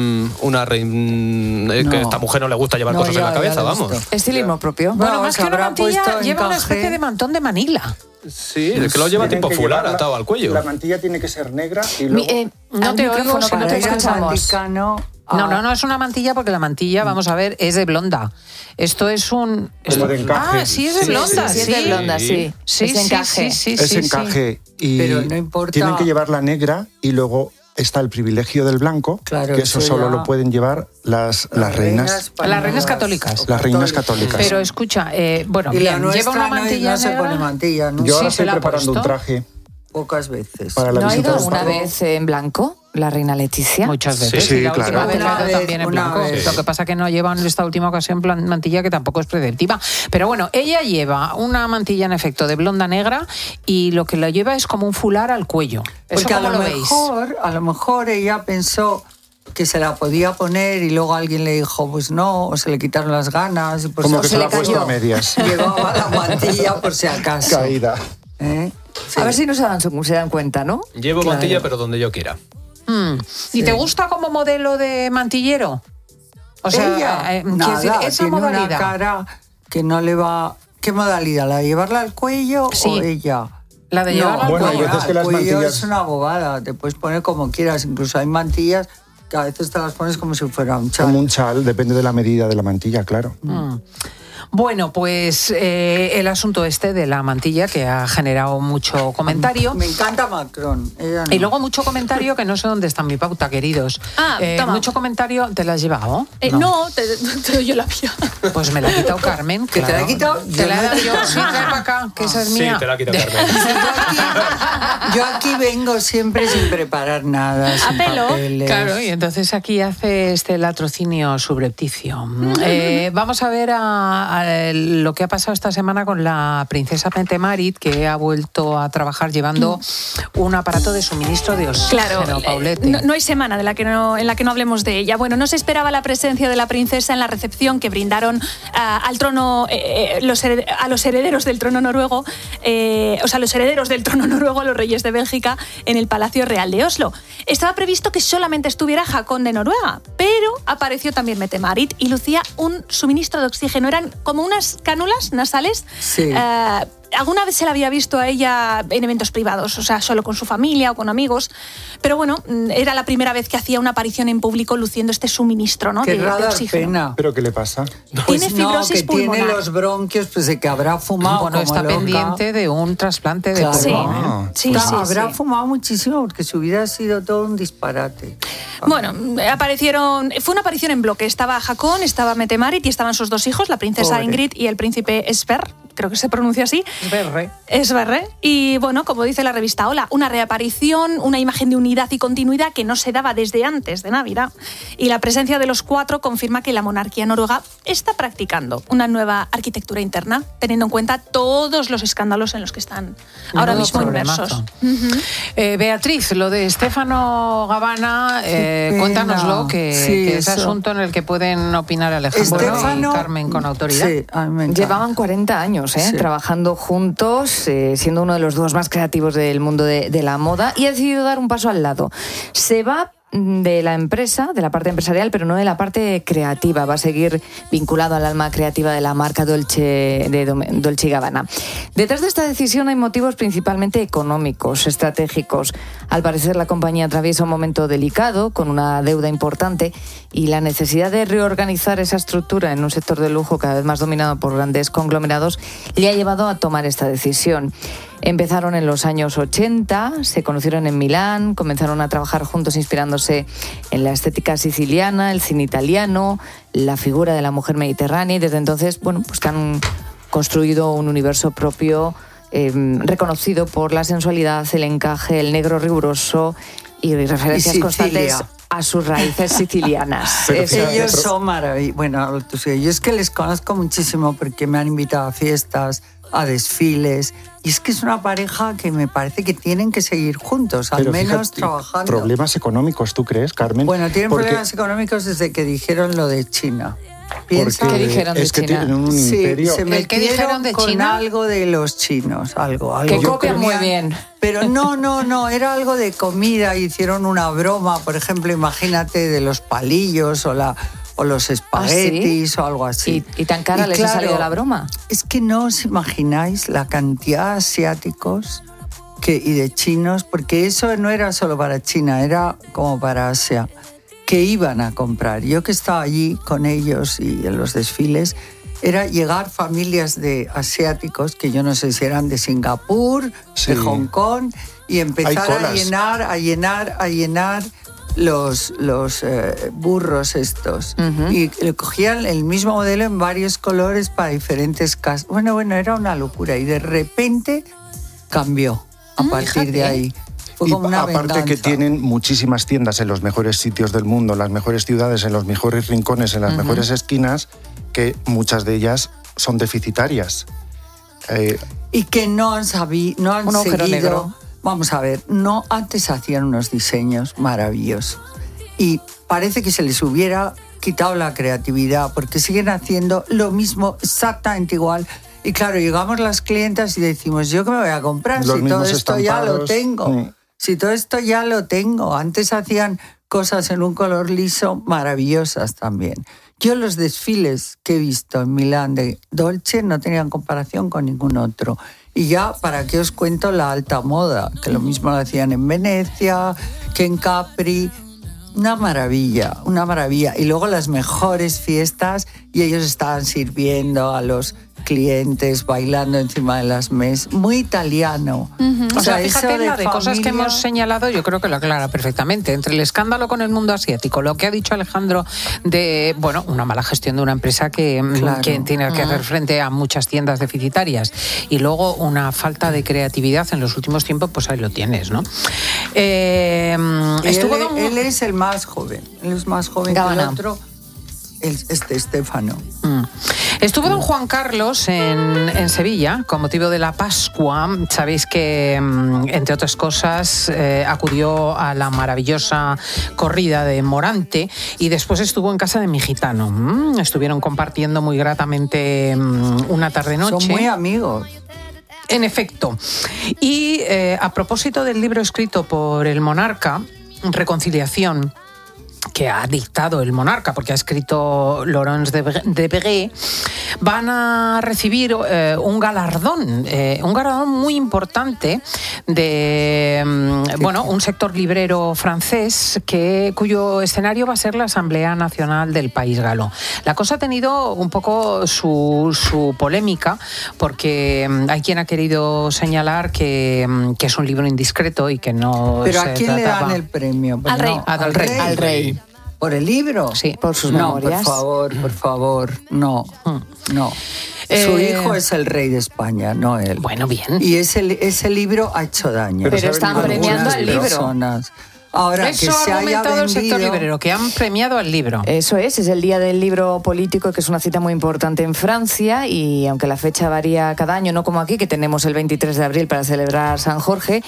que a esta mujer no le gusta llevar cosas en la cabeza, vamos. Estilismo propio. Bueno, más que una mantilla, lleva una especie de mantón de Manila. Sí, es que lo lleva tipo fular atado al cuello. La mantilla tiene que ser negra y luego... No te oigo, que no te escuchamos. No, es una mantilla porque la mantilla, vamos a ver, es de blonda. Esto es un... Como de encaje. Ah, sí, es de blonda, sí. Es de blonda, sí. Sí, es encaje. Es encaje y pero no importa. Tienen que llevarla negra y luego está el privilegio del blanco, que eso solo lo pueden llevar las reinas. Las reinas católicas. Las reinas católicas. Pero escucha, bueno, y bien, la lleva una mantilla no se pone mantilla, ¿no? Yo ahora estoy preparando un traje. Pocas veces. Para la ¿No ha visita ido del una Papa. vez en blanco, la reina Leticia? Muchas veces. Sí, y la claro. última vez la ha ido también en blanco. vez. Lo que pasa es que no lleva en esta última ocasión mantilla, que tampoco es preceptiva. Pero bueno, ella lleva una mantilla en efecto de blonda negra y lo que lo lleva es como un fular al cuello. ¿Eso Porque cómo lo veis? a lo mejor ella pensó que se la podía poner y luego alguien le dijo pues no, o se le quitaron las ganas y pues como que se la ha cayó. puesto a medias. Llevaba la mantilla por si acaso. Caída. Sí. A ver si no se dan cuenta, ¿no? Llevo mantilla, pero donde yo quiera. ¿Y te gusta como modelo de mantillero? O sea, ella, quiero decir, esa tiene modalidad. una cara que no le va... ¿Qué modalidad? ¿La de llevarla al cuello o ella? La de llevarla al Bueno, hay cuello. veces que las El cuello mantillas... es una bobada, te puedes poner como quieras, incluso hay mantillas que a veces te las pones como si fuera un chal. Como un chal, depende de la medida de la mantilla, claro. Bueno, pues el asunto este de la mantilla que ha generado mucho comentario. Me encanta Macron. Ella no. Y luego mucho comentario, que no sé dónde está mi pauta, queridos. Toma. Mucho comentario, ¿te la has llevado? No, te doy yo la mía. Pues me la ha quitado Carmen. ¿Que te la ha quitado? Te la he dado yo. Sí, trae para acá, que esa es mía. Sí, te la ha quitado Carmen. Yo aquí vengo siempre sin preparar nada, sin pelo. papeles. Claro, y entonces aquí hace este latrocinio subrepticio. Vamos a ver a lo que ha pasado esta semana con la princesa Pentemarit, que ha vuelto a trabajar llevando un aparato de suministro de oxígeno, Paulette. No hay semana en la que no hablemos de ella. Bueno, no se esperaba la presencia de la princesa en la recepción que brindaron al trono, a los herederos del trono noruego, los herederos del trono noruego, los reyes de Bélgica, en el Palacio Real de Oslo. Estaba previsto que solamente estuviera Haakon de Noruega, pero apareció también Mette-Marit y lucía un suministro de oxígeno. Eran como unas cánulas nasales. Sí. Alguna vez se la había visto a ella en eventos privados, o sea, solo con su familia o con amigos, pero bueno, era la primera vez que hacía una aparición en público luciendo este suministro, ¿no? Qué de oxígeno. pena. ¿Pero qué le pasa? Tiene fibrosis que pulmonar. tiene los bronquios, pues de que habrá fumado. Bueno, como está loca. pendiente de un trasplante de pulmón. Sí. Habrá fumado muchísimo porque su vida ha sido todo un disparate. Bueno, fue una aparición en bloque. Estaba Haakon, estaba Mette-Marit y estaban sus dos hijos, la princesa Pobre. Ingrid y el príncipe Sverre, creo que se pronuncia así. Sverre. Y bueno, como dice la revista Hola, una reaparición, una imagen de unidad y continuidad que no se daba desde antes de Navidad. Y la presencia de los cuatro confirma que la monarquía noruega está practicando una nueva arquitectura interna, teniendo en cuenta todos los escándalos en los que están ahora mismo inmersos. Beatriz, lo de Stefano Gabbana, cuéntanoslo, que es asunto en el que pueden opinar Alejandro y Carmen con autoridad. Sí, a mí me encanta. Llevaban 40 años trabajando juntos, siendo uno de los dúos más creativos del mundo de la moda, y ha decidido dar un paso al lado. Se va de la empresa, de la parte empresarial, pero no de la parte creativa. Va a seguir vinculado al alma creativa de la marca Dolce & Gabbana. Detrás de esta decisión hay motivos principalmente económicos, estratégicos. Al parecer, la compañía atraviesa un momento delicado, con una deuda importante, y la necesidad de reorganizar esa estructura en un sector de lujo cada vez más dominado por grandes conglomerados le ha llevado a tomar esta decisión. Empezaron en los años 80, se conocieron en Milán, comenzaron a trabajar juntos inspirándose en la estética siciliana, el cine italiano, la figura de la mujer mediterránea, y desde entonces, pues que han construido un universo propio reconocido por la sensualidad, el encaje, el negro riguroso y referencias constantes a sus raíces sicilianas. Ellos son maravillosos. Bueno, yo es que les conozco muchísimo porque me han invitado a fiestas, a desfiles. Y es que es una pareja que me parece que tienen que seguir juntos, al Pero menos fíjate, trabajando. ¿Problemas económicos, tú crees, Carmen? Bueno, tienen problemas económicos desde que dijeron lo de China. ¿Piensa? ¿Qué dijeron de China? Que tienen un imperio. Se metieron con algo de los chinos, algo. Que copian muy bien. Pero no, era algo de comida. Hicieron una broma, por ejemplo, imagínate, de los palillos o los espaguetis o algo así. ¿Y tan cara les ha salido la broma? Es que no os imagináis la cantidad de asiáticos y de chinos, porque eso no era solo para China, era como para Asia, que iban a comprar. Yo que estaba allí con ellos y en los desfiles, era llegar familias de asiáticos, que yo no sé si eran de Singapur, de Hong Kong, y empezar a llenar los burros estos. Y cogían el mismo modelo en varios colores para diferentes casas. Bueno, era una locura. Y de repente cambió a partir de ahí. Fue como una aparte venganza. que tienen muchísimas tiendas en los mejores sitios del mundo, en las mejores ciudades, en los mejores rincones, en las mejores esquinas, que muchas de ellas son deficitarias. Y que no han seguido... Negro. Vamos a ver, antes hacían unos diseños maravillosos y parece que se les hubiera quitado la creatividad porque siguen haciendo lo mismo exactamente igual. Y claro, llegamos las clientas y decimos, ¿yo qué me voy a comprar si todo esto ya lo tengo? Si todo esto ya lo tengo. Antes hacían cosas en un color liso maravillosas también. Yo los desfiles que he visto en Milán de Dolce no tenían comparación con ningún otro. Y ya, ¿para qué os cuento la alta moda? Que lo mismo lo hacían en Venecia, que en Capri. Una maravilla, una maravilla. Y luego las mejores fiestas y ellos estaban sirviendo a los clientes, bailando encima de las mesas. Muy italiano. O sea, fíjate, la de cosas que hemos señalado, yo creo que lo aclara perfectamente. Entre el escándalo con el mundo asiático, lo que ha dicho Alejandro de, una mala gestión de una empresa que tiene que hacer frente a muchas tiendas deficitarias y luego una falta de creatividad en los últimos tiempos, pues ahí lo tienes, ¿no? Él es el más joven. Él es más joven que el otro. Estefano. Estuvo don Juan Carlos en Sevilla con motivo de la Pascua. Sabéis que, entre otras cosas, acudió a la maravillosa corrida de Morante y después estuvo en casa de mi gitano. Estuvieron compartiendo muy gratamente una tarde-noche. Son muy amigos. En efecto. Y a propósito del libro escrito por el monarca, Reconciliación, que ha dictado el monarca, porque ha escrito Laurence de Bregé, van a recibir un galardón muy importante de un sector librero francés cuyo escenario va a ser la Asamblea Nacional del País Galo. La cosa ha tenido un poco su polémica, porque hay quien ha querido señalar que es un libro indiscreto y que no. ¿Pero a quién le dan el premio? Al rey. Al rey. ¿Por el libro? Sí, por sus memorias. Por favor, no. Su hijo es el rey de España, no él. Bueno, bien. Y ese libro ha hecho daño. Pero están premiando al libro. Personas. Ahora, eso ha argumentado el sector librero, que han premiado al libro. Eso es el Día del Libro Político, que es una cita muy importante en Francia, y aunque la fecha varía cada año, no como aquí, que tenemos el 23 de abril para celebrar San Jorge,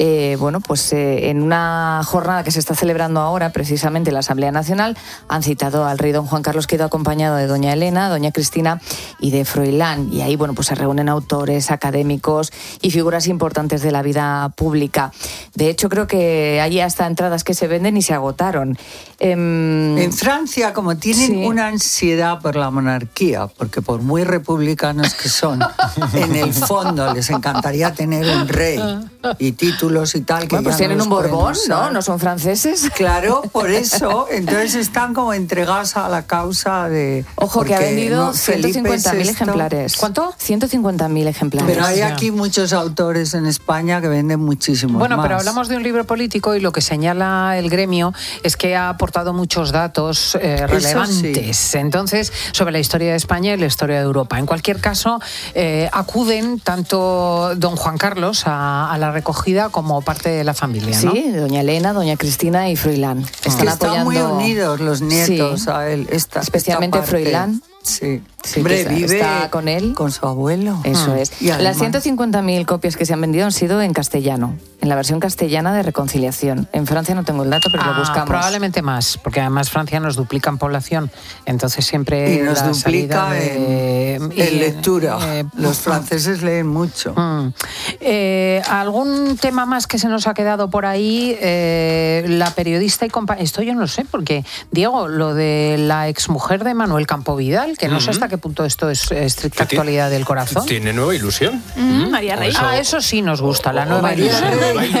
en una jornada que se está celebrando ahora, precisamente en la Asamblea Nacional, han citado al rey don Juan Carlos, que ha ido acompañado de doña Elena, doña Cristina y de Froilán, y ahí se reúnen autores, académicos y figuras importantes de la vida pública. De hecho, creo que allí hasta entradas que se venden y se agotaron. En Francia, como tienen una ansiedad por la monarquía, porque por muy republicanos que son, en el fondo les encantaría tener un rey y títulos y tal. Que pues tienen un Borbón, ¿no? ¿No son franceses? Claro, por eso. Entonces están como entregados a la causa de... Ojo, que ha vendido 150.000 ejemplares. ¿Cuánto? 150.000 ejemplares. Pero hay aquí muchos autores en España que venden muchísimos más. Pero hablamos de un libro político y lo que señala el gremio es que ha aportado muchos datos relevantes. Sí. Entonces, sobre la historia de España y la historia de Europa. En cualquier caso, acuden tanto don Juan Carlos a la recogida como parte de la familia, ¿no? Sí, doña Elena, doña Cristina y Froilán. Están muy unidos los nietos a él. Especialmente Froilán. Sí. Sí, Hombre, está con él. Con su abuelo. Eso es. Y además, las 150.000 copias que se han vendido han sido en castellano, en la versión castellana de Reconciliación. En Francia no tengo el dato, pero lo buscamos. Probablemente más, porque además Francia nos duplica en población, entonces siempre y nos duplica en lectura. Los franceses leen mucho. ¿Algún tema más que se nos ha quedado por ahí? La periodista y compañera... Esto yo no sé, porque, Diego, lo de la exmujer de Manuel Campo Vidal, que no sé hasta qué punto esto es estricta actualidad del corazón. ¿Tiene nueva ilusión? María Rey. Eso sí nos gusta, la nueva ilusión.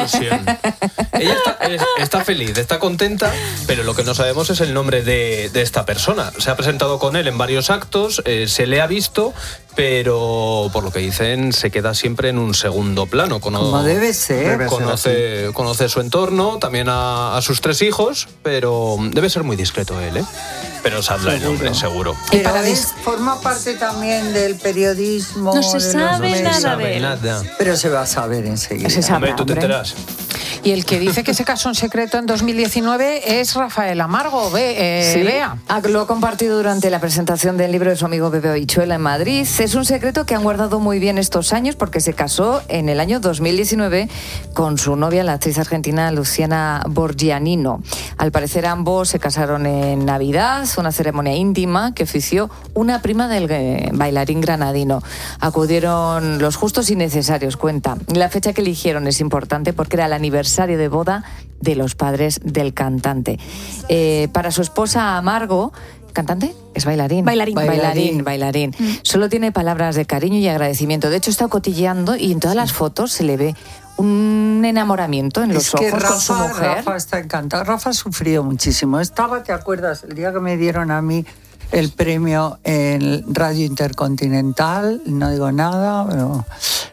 Ella está feliz, está contenta, pero lo que no sabemos es el nombre de esta persona. Se ha presentado con él en varios actos, se le ha visto, pero por lo que dicen se queda siempre en un segundo plano. Como debe ser. Conoce su entorno, también a sus 3 hijos, pero debe ser muy discreto él, ¿eh? Pero saldrá el nombre, seguro. Pero forma parte también del periodismo. No se sabe nada de él. Pero se va a saber enseguida. Hombre, tú te enteras. Y el que dice que se casó en secreto en 2019 es Rafael Amargo, Bea. Lo ha compartido durante la presentación del libro de su amigo Pepe Oichuela en Madrid. Es un secreto que han guardado muy bien estos años porque se casó en el año 2019 con su novia, la actriz argentina Luciana Borgianino. Al parecer ambos se casaron en Navidad, una ceremonia íntima que ofició una prima del bailarín granadino. Acudieron los justos y necesarios, cuenta. La fecha que eligieron es importante porque era el aniversario de boda de los padres del cantante. Para su esposa Amargo, ¿cantante? Es bailarín. Bailarín. Solo tiene palabras de cariño y agradecimiento. De hecho, está cotilleando y en todas las fotos se le ve un enamoramiento en los ojos con su mujer. Rafa está encantado. Rafa sufrió muchísimo. ¿Te acuerdas? El día que me dieron a mí el premio en Radio Intercontinental, no digo nada, pero...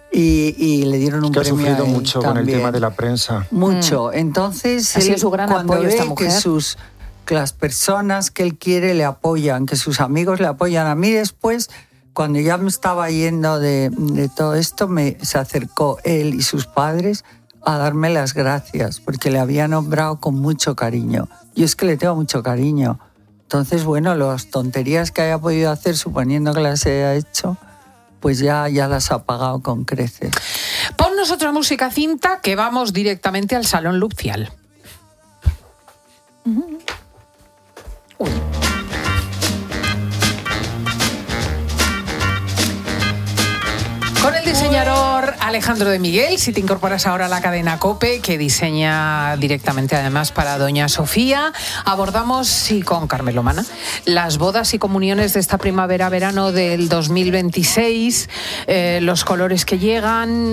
Y le dieron un premio. Ha sufrido mucho también. Con el tema de la prensa. Mucho. Entonces, ha sido su gran apoyo esta mujer. Que las personas que él quiere le apoyan, que sus amigos le apoyan. A mí después, cuando ya me estaba yendo de todo esto, se acercó él y sus padres a darme las gracias, porque le había nombrado con mucho cariño. Yo es que le tengo mucho cariño. Entonces, bueno, las tonterías que haya podido hacer, suponiendo que las haya hecho, pues ya las ha pagado con creces. Ponnos otra música cinta que vamos directamente al Salón Nupcial. Uy. Con el diseñador Alejandro de Miguel, si te incorporas ahora a la cadena COPE, que diseña directamente además para Doña Sofía, abordamos, y con Carmelo Mana, las bodas y comuniones de esta primavera-verano del 2026, los colores que llegan.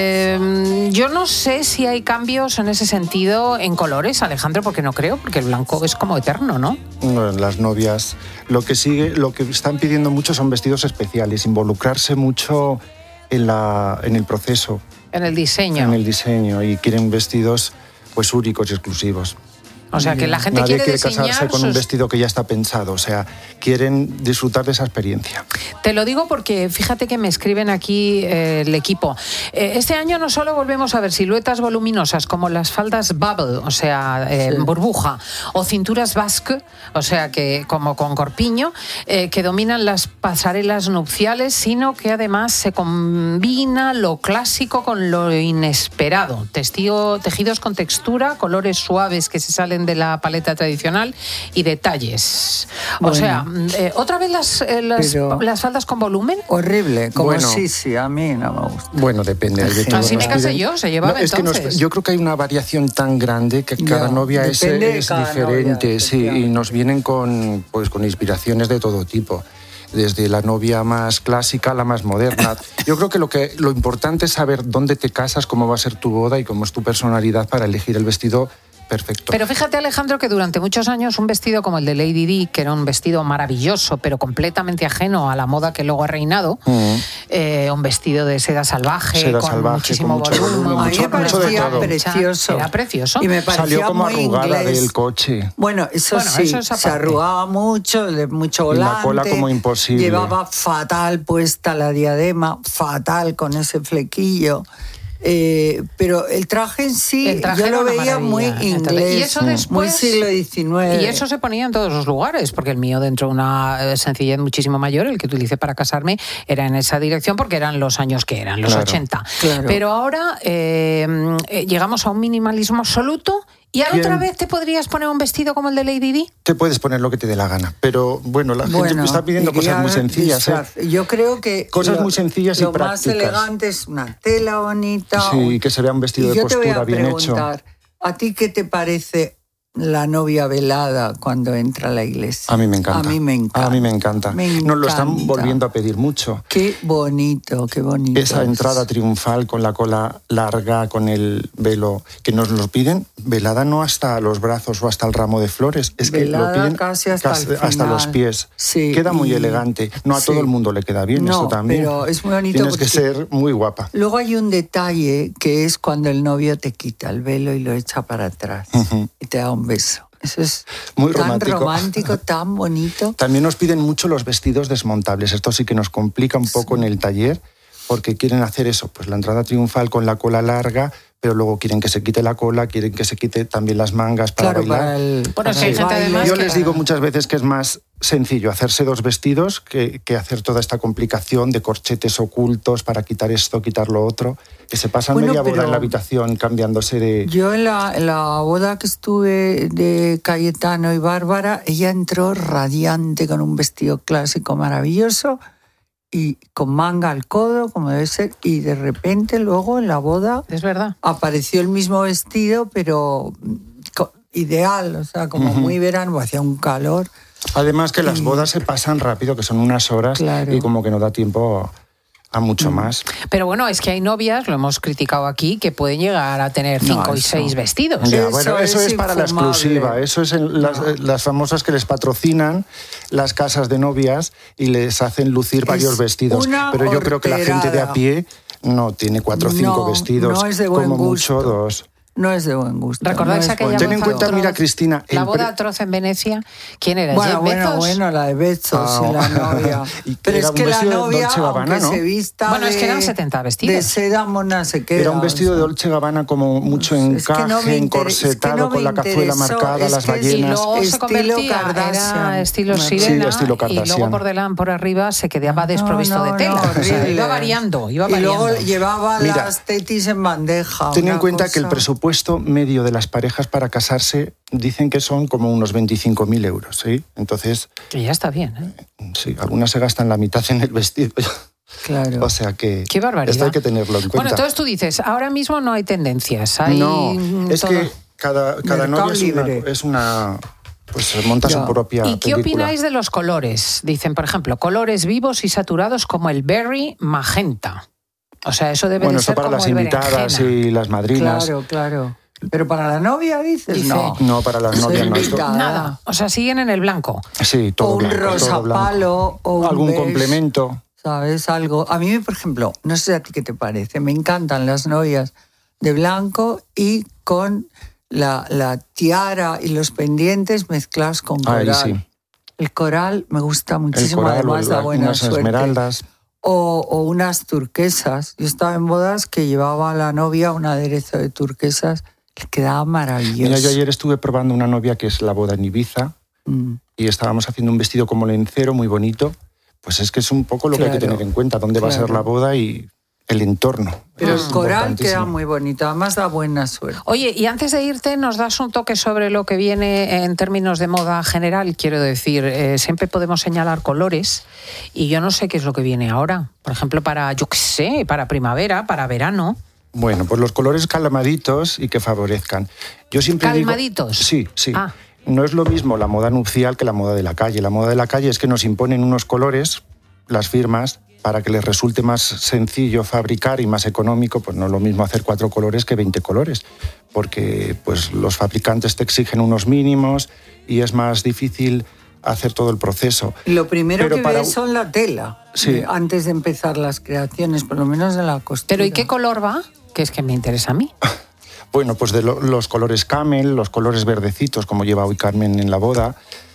Yo no sé si hay cambios en ese sentido en colores, Alejandro, porque no creo, porque el blanco es como eterno, ¿no? No, las novias, lo que están pidiendo mucho son vestidos especiales, involucrarse mucho en el proceso. En el diseño. En el diseño, y quieren vestidos pues únicos y exclusivos. O sea, que la gente Nadie quiere diseñar casarse con un vestido que ya está pensado, o sea, quieren disfrutar de esa experiencia. Te lo digo porque fíjate que me escriben aquí el equipo. Este año no solo volvemos a ver siluetas voluminosas como las faldas bubble, o sea, burbuja, o cinturas basque, o sea, que como con corpiño, que dominan las pasarelas nupciales, sino que además se combina lo clásico con lo inesperado. Tejidos con textura, colores suaves que se salen de la paleta tradicional y detalles. Bueno, o sea, ¿otra vez las faldas con volumen? Horrible, como sí, a mí no me gusta. Bueno, depende. Así me casé yo, se llevaba entonces. Yo creo que hay una variación tan grande que cada novia es diferente, novia, sí, y nos vienen con inspiraciones de todo tipo. Desde la novia más clásica a la más moderna. Yo creo que lo importante es saber dónde te casas, cómo va a ser tu boda y cómo es tu personalidad para elegir el vestido perfecto. Pero fíjate, Alejandro, que durante muchos años un vestido como el de Lady Di, que era un vestido maravilloso, pero completamente ajeno a la moda que luego ha reinado, un vestido de seda salvaje, con muchísimo volumen. A mí me parecía precioso. Era precioso. Y me parecía salió como muy arrugada inglés. del coche. Bueno, eso se arrugaba mucho, de mucho volante. La cola como imposible. Llevaba fatal puesta la diadema, fatal con ese flequillo. Pero el traje en sí, yo lo veía muy inglés, y eso después, muy siglo XIX. Y eso se ponía en todos los lugares, porque el mío, dentro de una sencillez muchísimo mayor, el que utilicé para casarme, era en esa dirección, porque eran los años que eran, los 80. Claro. Pero ahora llegamos a un minimalismo absoluto. ¿Y ahora otra vez te podrías poner un vestido como el de Lady Di? Te puedes poner lo que te dé la gana, pero bueno, la gente me está pidiendo cosas muy sencillas. Yo creo que cosas muy sencillas y prácticas. Lo más elegante es una tela bonita. Sí, que se vea un vestido de costura bien hecho. Yo te voy a preguntar, ¿a ti qué te parece la novia velada cuando entra a la iglesia? A mí me encanta. A mí me encanta. A mí me encanta. Nos lo están volviendo a pedir mucho. Qué bonito, qué bonito. Esa entrada triunfal con la cola larga, con el velo, que nos lo piden velada no hasta los brazos o hasta el ramo de flores, es que velada lo piden casi hasta los pies. Sí, queda muy elegante. No a todo el mundo le queda bien, eso también. Pero es muy bonito. Tienes que ser muy guapa. Luego hay un detalle que es cuando el novio te quita el velo y lo echa para atrás y te da un beso. Eso es muy tan romántico, tan bonito. También nos piden mucho los vestidos desmontables. Esto sí que nos complica un poco en el taller, porque quieren hacer eso, pues la entrada triunfal con la cola larga, pero luego quieren que se quite la cola, quieren que se quite también las mangas para bailar. Yo les digo muchas veces que es más sencillo hacerse dos vestidos que hacer toda esta complicación de corchetes ocultos para quitar esto, quitar lo otro, que se pasan media boda en la habitación cambiándose de... Yo en la boda que estuve de Cayetano y Bárbara, ella entró radiante con un vestido clásico maravilloso y con manga al codo, como debe ser, y de repente luego en la boda es verdad, apareció el mismo vestido, pero ideal, o sea, como muy verano, hacía un calor. Además que las bodas se pasan rápido, que son unas horas, y como que no da tiempo a mucho más. Pero bueno, es que hay novias, lo hemos criticado aquí, que pueden llegar a tener 5 y 6 vestidos. Ya, bueno, eso es para la exclusiva, eso es las famosas que les patrocinan las casas de novias y les hacen lucir varios vestidos. Pero yo creo que la gente de a pie no tiene 4 o 5 vestidos, no es de buen como gusto. mucho 2. No es de buen gusto. ¿Recordáis no aquella Ten en cuenta, mira, Cristina... La boda atroz en Venecia, ¿quién era? Bueno, la de Bezos y la novia. Pero es que la novia, aunque se vista es que eran 70 vestidos. De seda mona se queda. Era un vestido de Dolce & Gabbana como mucho encaje, encorsetado, con la cazuela marcada, las ballenas. Y luego se convertía, era estilo sirena, sí, estilo Kardashian. Y luego por arriba se quedaba desprovisto de tela. O sea, iba variando. Y luego llevaba las tetis en bandeja. Ten en cuenta que el presupuesto medio de las parejas para casarse dicen que son como unos 25.000 euros, ¿sí? Entonces... Que ya está bien, ¿eh? Sí, algunas se gastan la mitad en el vestido. Claro. O sea que... Qué barbaridad. Esto hay que tenerlo en cuenta. Bueno, entonces tú dices, ahora mismo no hay tendencias. Hay es que cada novia es una... Pues monta su propia película. ¿Y qué opináis de los colores? Dicen, por ejemplo, colores vivos y saturados como el berry magenta. O sea, eso debe de ser como el berenjena. Bueno, eso para las invitadas y las madrinas. Claro. ¿Pero para la novia dices? No, para las novias no. Nada. O sea, siguen en el blanco. Sí, todo blanco. O un rosa palo, o algún complemento. ¿Sabes? Algo. A mí, por ejemplo, no sé a ti qué te parece, me encantan las novias de blanco y con la tiara y los pendientes mezclados con coral. Sí. El coral me gusta muchísimo, además da buena suerte. Esmeraldas. O unas turquesas. Yo estaba en bodas que llevaba a la novia un aderezo de turquesas. Le quedaba maravilloso. Mira, yo ayer estuve probando una novia que es la boda en Ibiza y estábamos haciendo un vestido como lencero muy bonito. Pues es que es un poco lo que hay que tener en cuenta, dónde va a ser la boda y el entorno. Pero el coral queda muy bonito, además da buena suerte. Oye, y antes de irte, ¿nos das un toque sobre lo que viene en términos de moda general? Quiero decir, siempre podemos señalar colores y yo no sé qué es lo que viene ahora. Por ejemplo, para primavera, para verano. Bueno, pues los colores calmaditos y que favorezcan. Yo siempre ¿Calmaditos? Sí. No es lo mismo la moda nupcial que la moda de la calle. La moda de la calle es que nos imponen unos colores, las firmas, para que les resulte más sencillo fabricar y más económico. Pues no es lo mismo hacer 4 colores que 20 colores, porque pues los fabricantes te exigen unos mínimos y es más difícil hacer todo el proceso. Lo primero que ves son la tela, antes de empezar las creaciones, por lo menos de la costura. ¿Pero y qué color va? Que es que me interesa a mí. Bueno, pues de los colores camel, los colores verdecitos, como lleva hoy Carmen en la boda,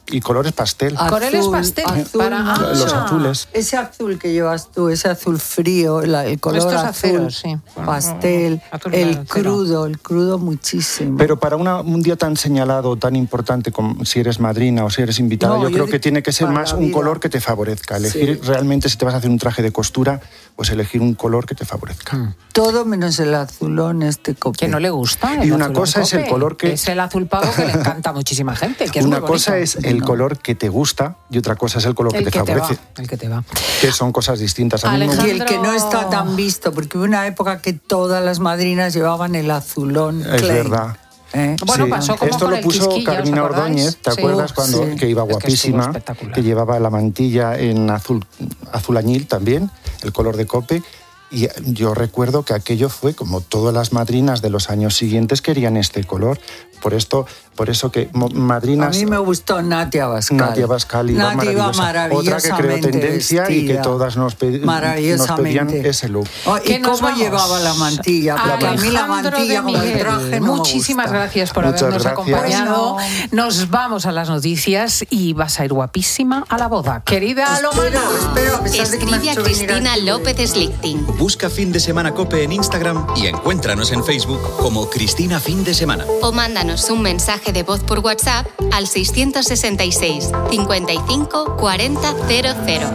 y colores pastel. Colores pastel. Los azules. Ese azul que llevas tú, ese azul frío, el color azul, aceros, sí. Pastel, el crudo muchísimo. Pero para un día tan señalado, tan importante como si eres madrina o si eres invitada, yo creo que tiene que ser más un color que te favorezca. Elegir realmente, si te vas a hacer un traje de costura, pues elegir un color que te favorezca. Todo menos el azulón cope. Que no le gusta. Y una cosa es el color que... Es el azul pavo que le encanta a muchísima gente. Que es una cosa es el color que te gusta y otra cosa es el color que te favorece. El que te va. Que son cosas distintas. Y el que no está tan visto, porque hubo una época que todas las madrinas llevaban el azulón. Es verdad. Bueno, pasó como esto con lo puso Carmina Ordóñez, ¿te acuerdas? Que iba guapísima, que llevaba la mantilla en azul añil también, el color de cope. Y yo recuerdo que aquello fue como todas las madrinas de los años siguientes querían este color. Por eso que madrinas... A mí me gustó Natia Bascal. Iba maravillosamente Otra que creó tendencia vestida, y que todas nos pedían ese look. ¿Y cómo llevaba la mantilla? Porque a mí la mantilla como el traje no Muchísimas gracias por habernos acompañado. Bueno. Nos vamos a las noticias y vas a ir guapísima a la boda. Querida Lomana. Escribe a Cristina López Slichting. Busca Fin de Semana COPE en Instagram y encuéntranos en Facebook como Cristina Fin de Semana. O mándanos un mensaje de voz por WhatsApp al 666 55 40 00.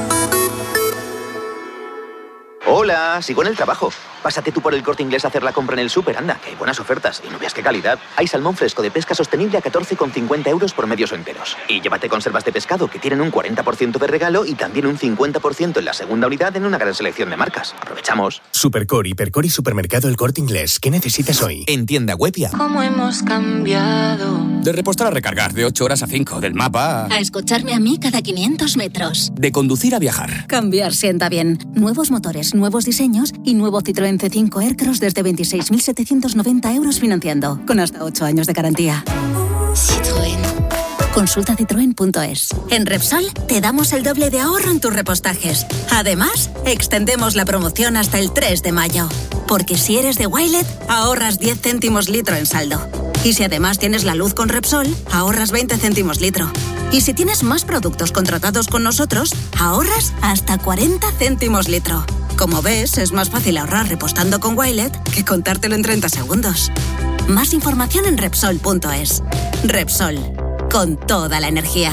Hola, sigo en el trabajo. Pásate tú por el Corte Inglés a hacer la compra en el súper, anda, que hay buenas ofertas y no veas qué calidad. Hay salmón fresco de pesca sostenible a 14,50 euros por medios o enteros. Y llévate conservas de pescado que tienen un 40% de regalo y también un 50% en la segunda unidad en una gran selección de marcas. Aprovechamos. Supercore, Hipercore y Supermercado El Corte Inglés. ¿Qué necesitas hoy? En tienda web y app. ¿Cómo hemos cambiado? De repostar a recargar, de 8 horas a 5, del mapa a escucharme a mí cada 500 metros. De conducir a viajar. Cambiar sienta bien. Nuevos motores, nuevos diseños y nuevo Citroën C5 Aircross desde 26.790 euros financiando, con hasta 8 años de garantía. Citroën. Consulta citroen.es. En Repsol te damos el doble de ahorro en tus repostajes. Además, extendemos la promoción hasta el 3 de mayo. Porque si eres de Wilet, ahorras 10 céntimos litro en saldo. Y si además tienes la luz con Repsol, ahorras 20 céntimos litro. Y si tienes más productos contratados con nosotros, ahorras hasta 40 céntimos litro. Como ves, es más fácil ahorrar repostando con Wilet que contártelo en 30 segundos. Más información en Repsol.es. Repsol, con toda la energía.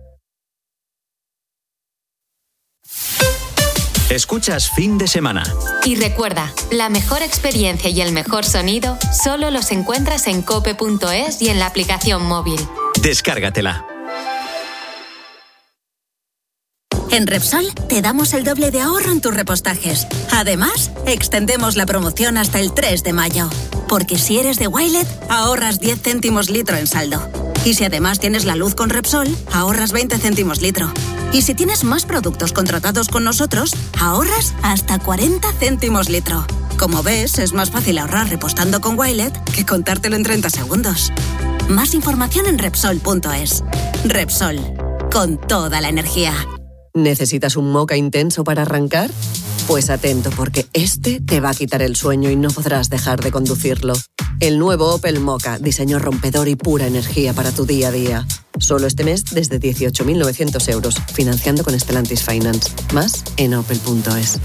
Escuchas Fin de Semana. Y recuerda, la mejor experiencia y el mejor sonido solo los encuentras en cope.es y en la aplicación móvil. Descárgatela. En Repsol te damos el doble de ahorro en tus repostajes. Además, extendemos la promoción hasta el 3 de mayo. Porque si eres de Wilet, ahorras 10 céntimos litro en saldo. Y si además tienes la luz con Repsol, ahorras 20 céntimos litro. Y si tienes más productos contratados con nosotros, ahorras hasta 40 céntimos litro. Como ves, es más fácil ahorrar repostando con Wilet que contártelo en 30 segundos. Más información en Repsol.es. Repsol, con toda la energía. ¿Necesitas un moca intenso para arrancar? Pues atento, porque este te va a quitar el sueño y no podrás dejar de conducirlo. El nuevo Opel Mokka, diseño rompedor y pura energía para tu día a día. Solo este mes desde 18.900 euros, financiando con Stellantis Finance. Más en opel.es.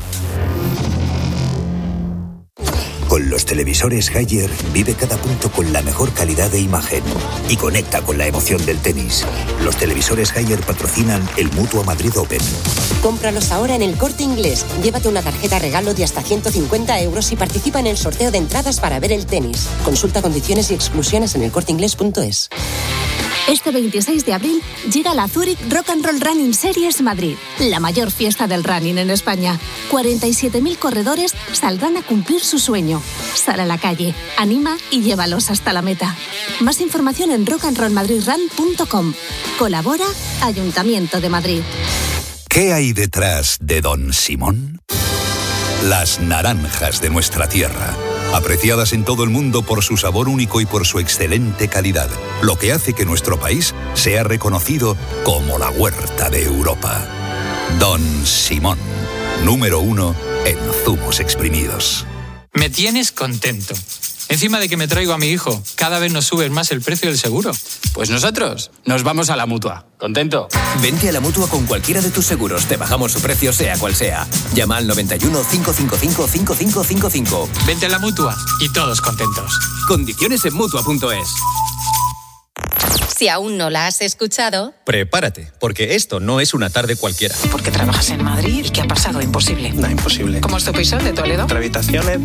Con los televisores Haier vive cada punto con la mejor calidad de imagen y conecta con la emoción del tenis. Los televisores Haier patrocinan el Mutua Madrid Open. Cómpralos ahora en el Corte Inglés. Llévate una tarjeta regalo de hasta 150 euros y participa en el sorteo de entradas para ver el tenis. Consulta condiciones y exclusiones en elcorteinglés.es. Este 26 de abril llega la Zurich Rock and Roll Running Series Madrid, la mayor fiesta del running en España. 47.000 corredores saldrán a cumplir su sueño. Sal a la calle, anima y llévalos hasta la meta. Más información en rockandrollmadridrun.com. Colabora Ayuntamiento de Madrid. ¿Qué hay detrás de Don Simón? Las naranjas de nuestra tierra, apreciadas en todo el mundo por su sabor único y por su excelente calidad, lo que hace que nuestro país sea reconocido como la huerta de Europa. Don Simón, número 1 en zumos exprimidos. Me tienes contento. Encima de que me traigo a mi hijo, cada vez nos sube más el precio del seguro. Pues nosotros nos vamos a la Mutua. ¿Contento? Vente a la Mutua con cualquiera de tus seguros. Te bajamos su precio sea cual sea. Llama al 91 555 5555. Vente a la Mutua y todos contentos. Condiciones en Mutua.es. Si aún no la has escuchado, prepárate, porque esto no es una tarde cualquiera. Porque trabajas en Madrid y ¿qué ha pasado? Imposible. No, imposible. ¿Cómo es tu piso de Toledo? 3 habitaciones,